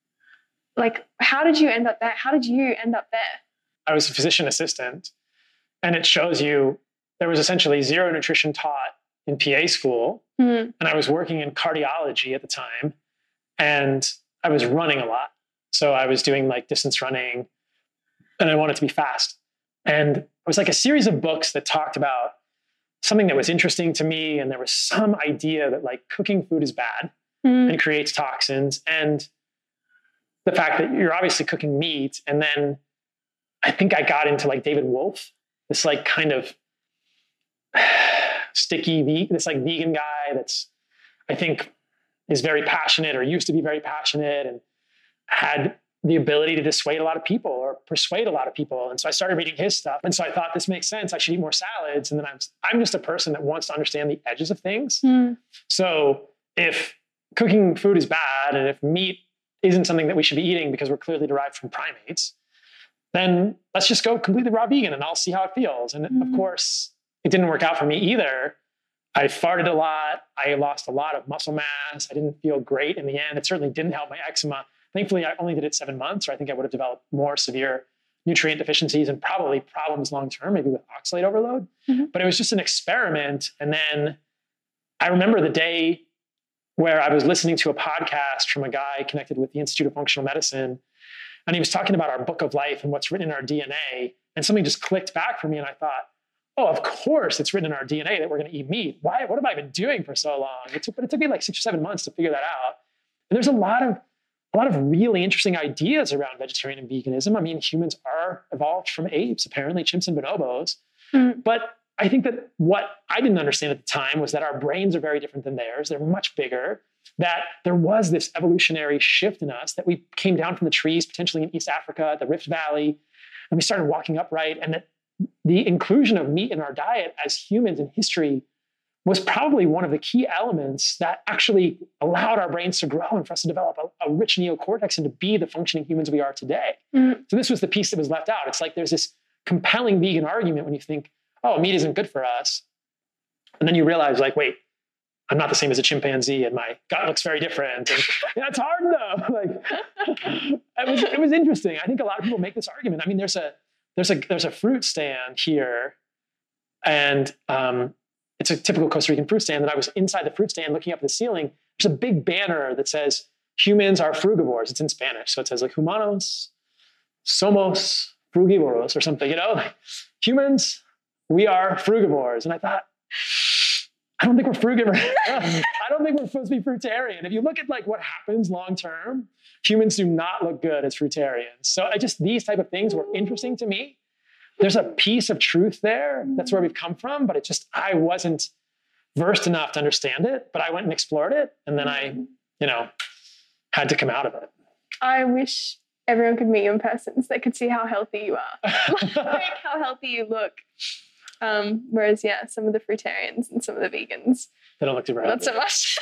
like, how did you end up there? How did you end up there? I was a physician assistant, and it shows you there was essentially zero nutrition taught in P A school. Mm. And I was working in cardiology at the time, and I was running a lot. So I was doing like distance running, and I wanted to be fast. And it was like a series of books that talked about something that was interesting to me. And there was some idea that like cooking food is bad mm. and creates toxins. And the fact that you're obviously cooking meat. And then I think I got into like David Wolfe, this like kind of sticky, this like vegan guy that's, I think is very passionate, or used to be very passionate, and had the ability to dissuade a lot of people or persuade a lot of people. And so I started reading his stuff. And so I thought, this makes sense. I should eat more salads. And then I'm, I'm just a person that wants to understand the edges of things. Mm. So if cooking food is bad, and if meat isn't something that we should be eating because we're clearly derived from primates, then let's just go completely raw vegan and I'll see how it feels. And mm. of course, it didn't work out for me either. I farted a lot. I lost a lot of muscle mass. I didn't feel great in the end. It certainly didn't help my eczema. Thankfully, I only did it seven months, or I think I would have developed more severe nutrient deficiencies and probably problems long-term, maybe with oxalate overload. Mm-hmm. But it was just an experiment. And then I remember the day where I was listening to a podcast from a guy connected with the Institute of Functional Medicine. And he was talking about our book of life and what's written in our D N A. And something just clicked back for me. And I thought, oh, of course it's written in our D N A that we're going to eat meat. Why? What have I been doing for so long? It took, but it took me like six or seven months to figure that out. And there's a lot of, a lot of really interesting ideas around vegetarian and veganism. I mean, humans are evolved from apes, apparently, chimps and bonobos. Mm. But I think that what I didn't understand at the time was that our brains are very different than theirs. They're much bigger, that there was this evolutionary shift in us, that we came down from the trees, potentially in East Africa, the Rift Valley, and we started walking upright, and that the inclusion of meat in our diet as humans in history was probably one of the key elements that actually allowed our brains to grow and for us to develop a, a rich neocortex and to be the functioning humans we are today. Mm-hmm. So this was the piece that was left out. It's like there's this compelling vegan argument when you think, oh, meat isn't good for us. And then you realize like, wait, I'm not the same as a chimpanzee and my gut looks very different. And that's hard though. Like, it was, it was interesting. I think a lot of people make this argument. I mean, there's a, there's a, there's a fruit stand here and, um, it's a typical Costa Rican fruit stand. And I was inside the fruit stand looking up at the ceiling. There's a big banner that says, humans are frugivores. It's in Spanish. So it says like, humanos somos frugivoros or something, you know, like humans, we are frugivores. And I thought, I don't think we're frugivores. I don't think we're supposed to be fruitarian. If you look at like what happens long-term, humans do not look good as fruitarians. So I just, these type of things were interesting to me. There's a piece of truth there. That's where we've come from, but it just, I wasn't versed enough to understand it, but I went and explored it. And then I, you know, had to come out of it. I wish everyone could meet you in person so they could see how healthy you are. Like how healthy you look. Um, whereas, yeah, some of the fruitarians and some of the vegans, they don't look too healthy. Not so much.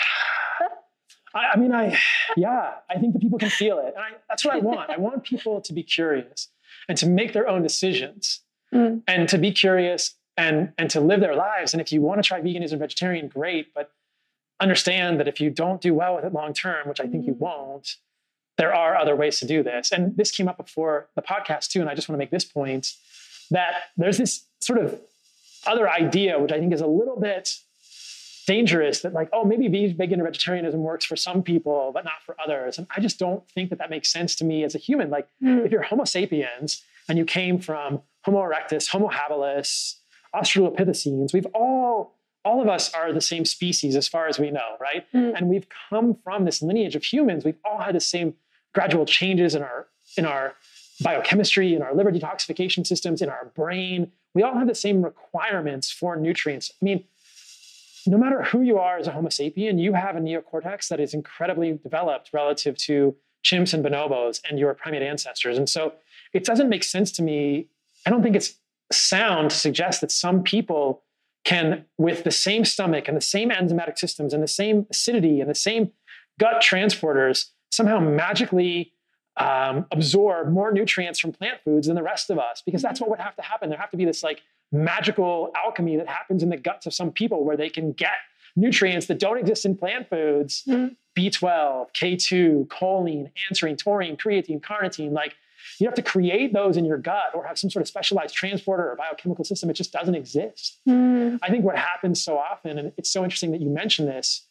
I, I mean, I, yeah, I think that people can feel it. And I, that's what I want. I want people to be curious and to make their own decisions mm. and to be curious and, and to live their lives. And if you want to try veganism, vegetarian, great, but understand that if you don't do well with it long-term, which I think mm. you won't, there are other ways to do this. And this came up before the podcast too. And I just want to make this point that there's this sort of other idea, which I think is a little bit dangerous, that like, oh, maybe vegan or vegetarianism works for some people, but not for others. And I just don't think that that makes sense to me as a human. Like mm. if you're Homo sapiens and you came from Homo erectus, Homo habilis, Australopithecines, we've all, all of us are the same species as far as we know, right? Mm. And we've come from this lineage of humans. We've all had the same gradual changes in our, in our biochemistry, in our liver detoxification systems, in our brain. We all have the same requirements for nutrients. I mean, no matter who you are as a Homo sapien, you have a neocortex that is incredibly developed relative to chimps and bonobos and your primate ancestors. And so it doesn't make sense to me. I don't think it's sound to suggest that some people can, with the same stomach and the same enzymatic systems and the same acidity and the same gut transporters, somehow magically um, absorb more nutrients from plant foods than the rest of us, because that's what would have to happen. There have to be this like magical alchemy that happens in the guts of some people where they can get nutrients that don't exist in plant foods, mm-hmm. B twelve, K two, choline, anserine, taurine, creatine, carnitine. Like you have to create those in your gut or have some sort of specialized transporter or biochemical system. It just doesn't exist. Mm. I think what happens so often, and it's so interesting that you mention this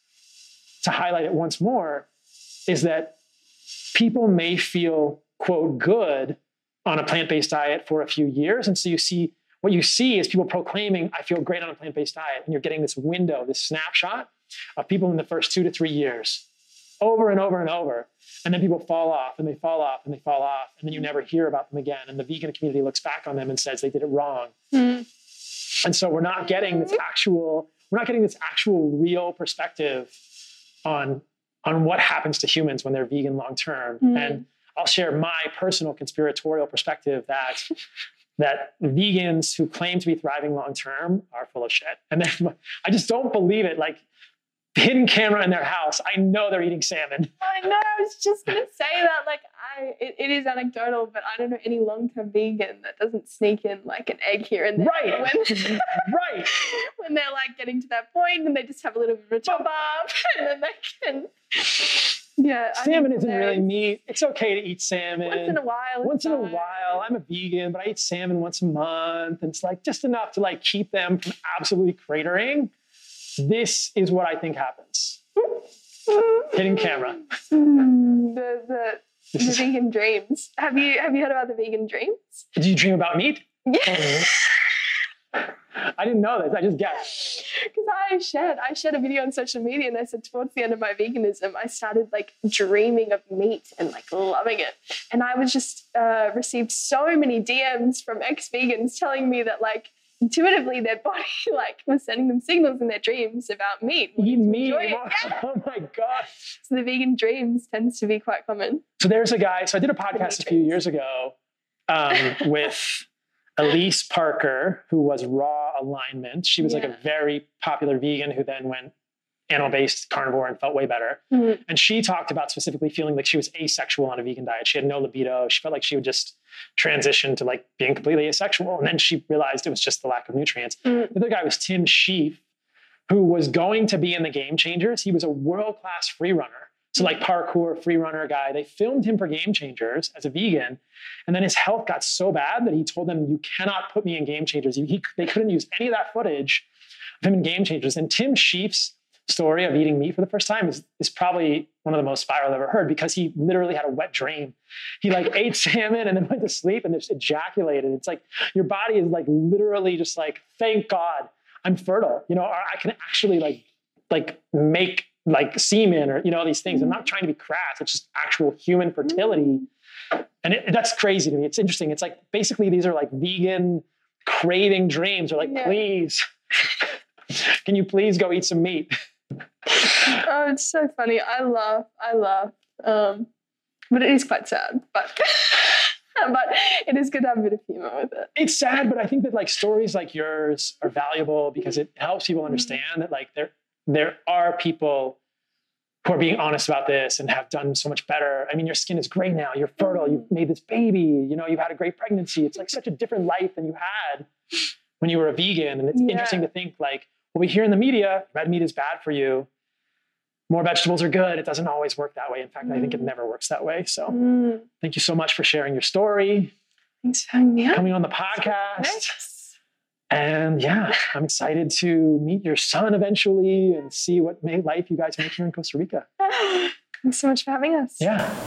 to highlight it once more, is that people may feel, quote, good on a plant-based diet for a few years. And so you see, what you see is people proclaiming, I feel great on a plant-based diet. And you're getting this window, this snapshot of people in the first two to three years, over and over and over. And then people fall off and they fall off and they fall off. And then you never hear about them again. And the vegan community looks back on them and says they did it wrong. Mm. And so we're not getting this actual, we're not getting this actual real perspective on, on what happens to humans when they're vegan long-term. Mm. And I'll share my personal conspiratorial perspective that that vegans who claim to be thriving long-term are full of shit. And then I just don't believe it. Like hidden camera in their house, I know they're eating salmon. I know, I was just going to say that. Like I, it, it is anecdotal, but I don't know any long-term vegan that doesn't sneak in like an egg here and there. Right, when, right. When they're like getting to that point and they just have a little bit of a chop up and then they can... Yeah, salmon isn't really meat. It's okay to eat salmon. Once in a while. Once in a while. I'm a vegan, but I eat salmon once a month. And it's like just enough to like keep them from absolutely cratering. This is what I think happens. Hitting camera. The, the, the vegan dreams. Have you have you heard about the vegan dreams? Do you dream about meat? Yeah. I didn't know this. I just guessed. Because I shared, I shared a video on social media and I said towards the end of my veganism, I started like dreaming of meat and like loving it. And I was just uh, received so many D Ms from ex-vegans telling me that like intuitively their body like was sending them signals in their dreams about meat. Eat meat. Oh my gosh. So the vegan dreams tends to be quite common. So there's a guy, so I did a podcast a few years ago um, with Elise Parker, who was Raw Alignment. She was Yeah. like a very popular vegan who then went animal-based carnivore and felt way better. Mm. And she talked about specifically feeling like she was asexual on a vegan diet. She had no libido. She felt like she would just transition to like being completely asexual. And then she realized it was just the lack of nutrients. Mm. The other guy was Tim Sheaf, who was going to be in the Game Changers. He was a world-class free runner. So like parkour, free runner guy. They filmed him for Game Changers as a vegan. And then his health got so bad that he told them, you cannot put me in Game Changers. He, they couldn't use any of that footage of him in Game Changers. And Tim Sheaf's story of eating meat for the first time is, is probably one of the most viral I've ever heard, because he literally had a wet dream. He like ate salmon and then went to sleep and just ejaculated. It's like your body is like literally just like, thank God I'm fertile. You know, or I can actually like, like make like semen or, you know, these things. I'm not trying to be crass. It's just actual human fertility. And it, that's crazy to me. It's interesting. It's like, basically these are like vegan craving dreams. Or like, Yeah. please, can you please go eat some meat? Oh, it's so funny. I laugh. I laugh. Um, but it is quite sad. But but it is good to have a bit of humor with it. It's sad, but I think that like stories like yours are valuable because it helps people understand that like there there are people who are being honest about this and have done so much better. I mean, your skin is great now. You're fertile. You've made this baby. You know, you've had a great pregnancy. It's like such a different life than you had when you were a vegan. And it's Yeah. interesting to think like, what we hear in the media, red meat is bad for you. More vegetables are good. It doesn't always work that way. In fact, I think it never works that way. So Mm. thank you so much for sharing your story, Thanks for having me on. coming on the podcast. Thanks. And yeah, I'm excited to meet your son eventually and see what may life you guys make here in Costa Rica. Thanks so much for having us. Yeah.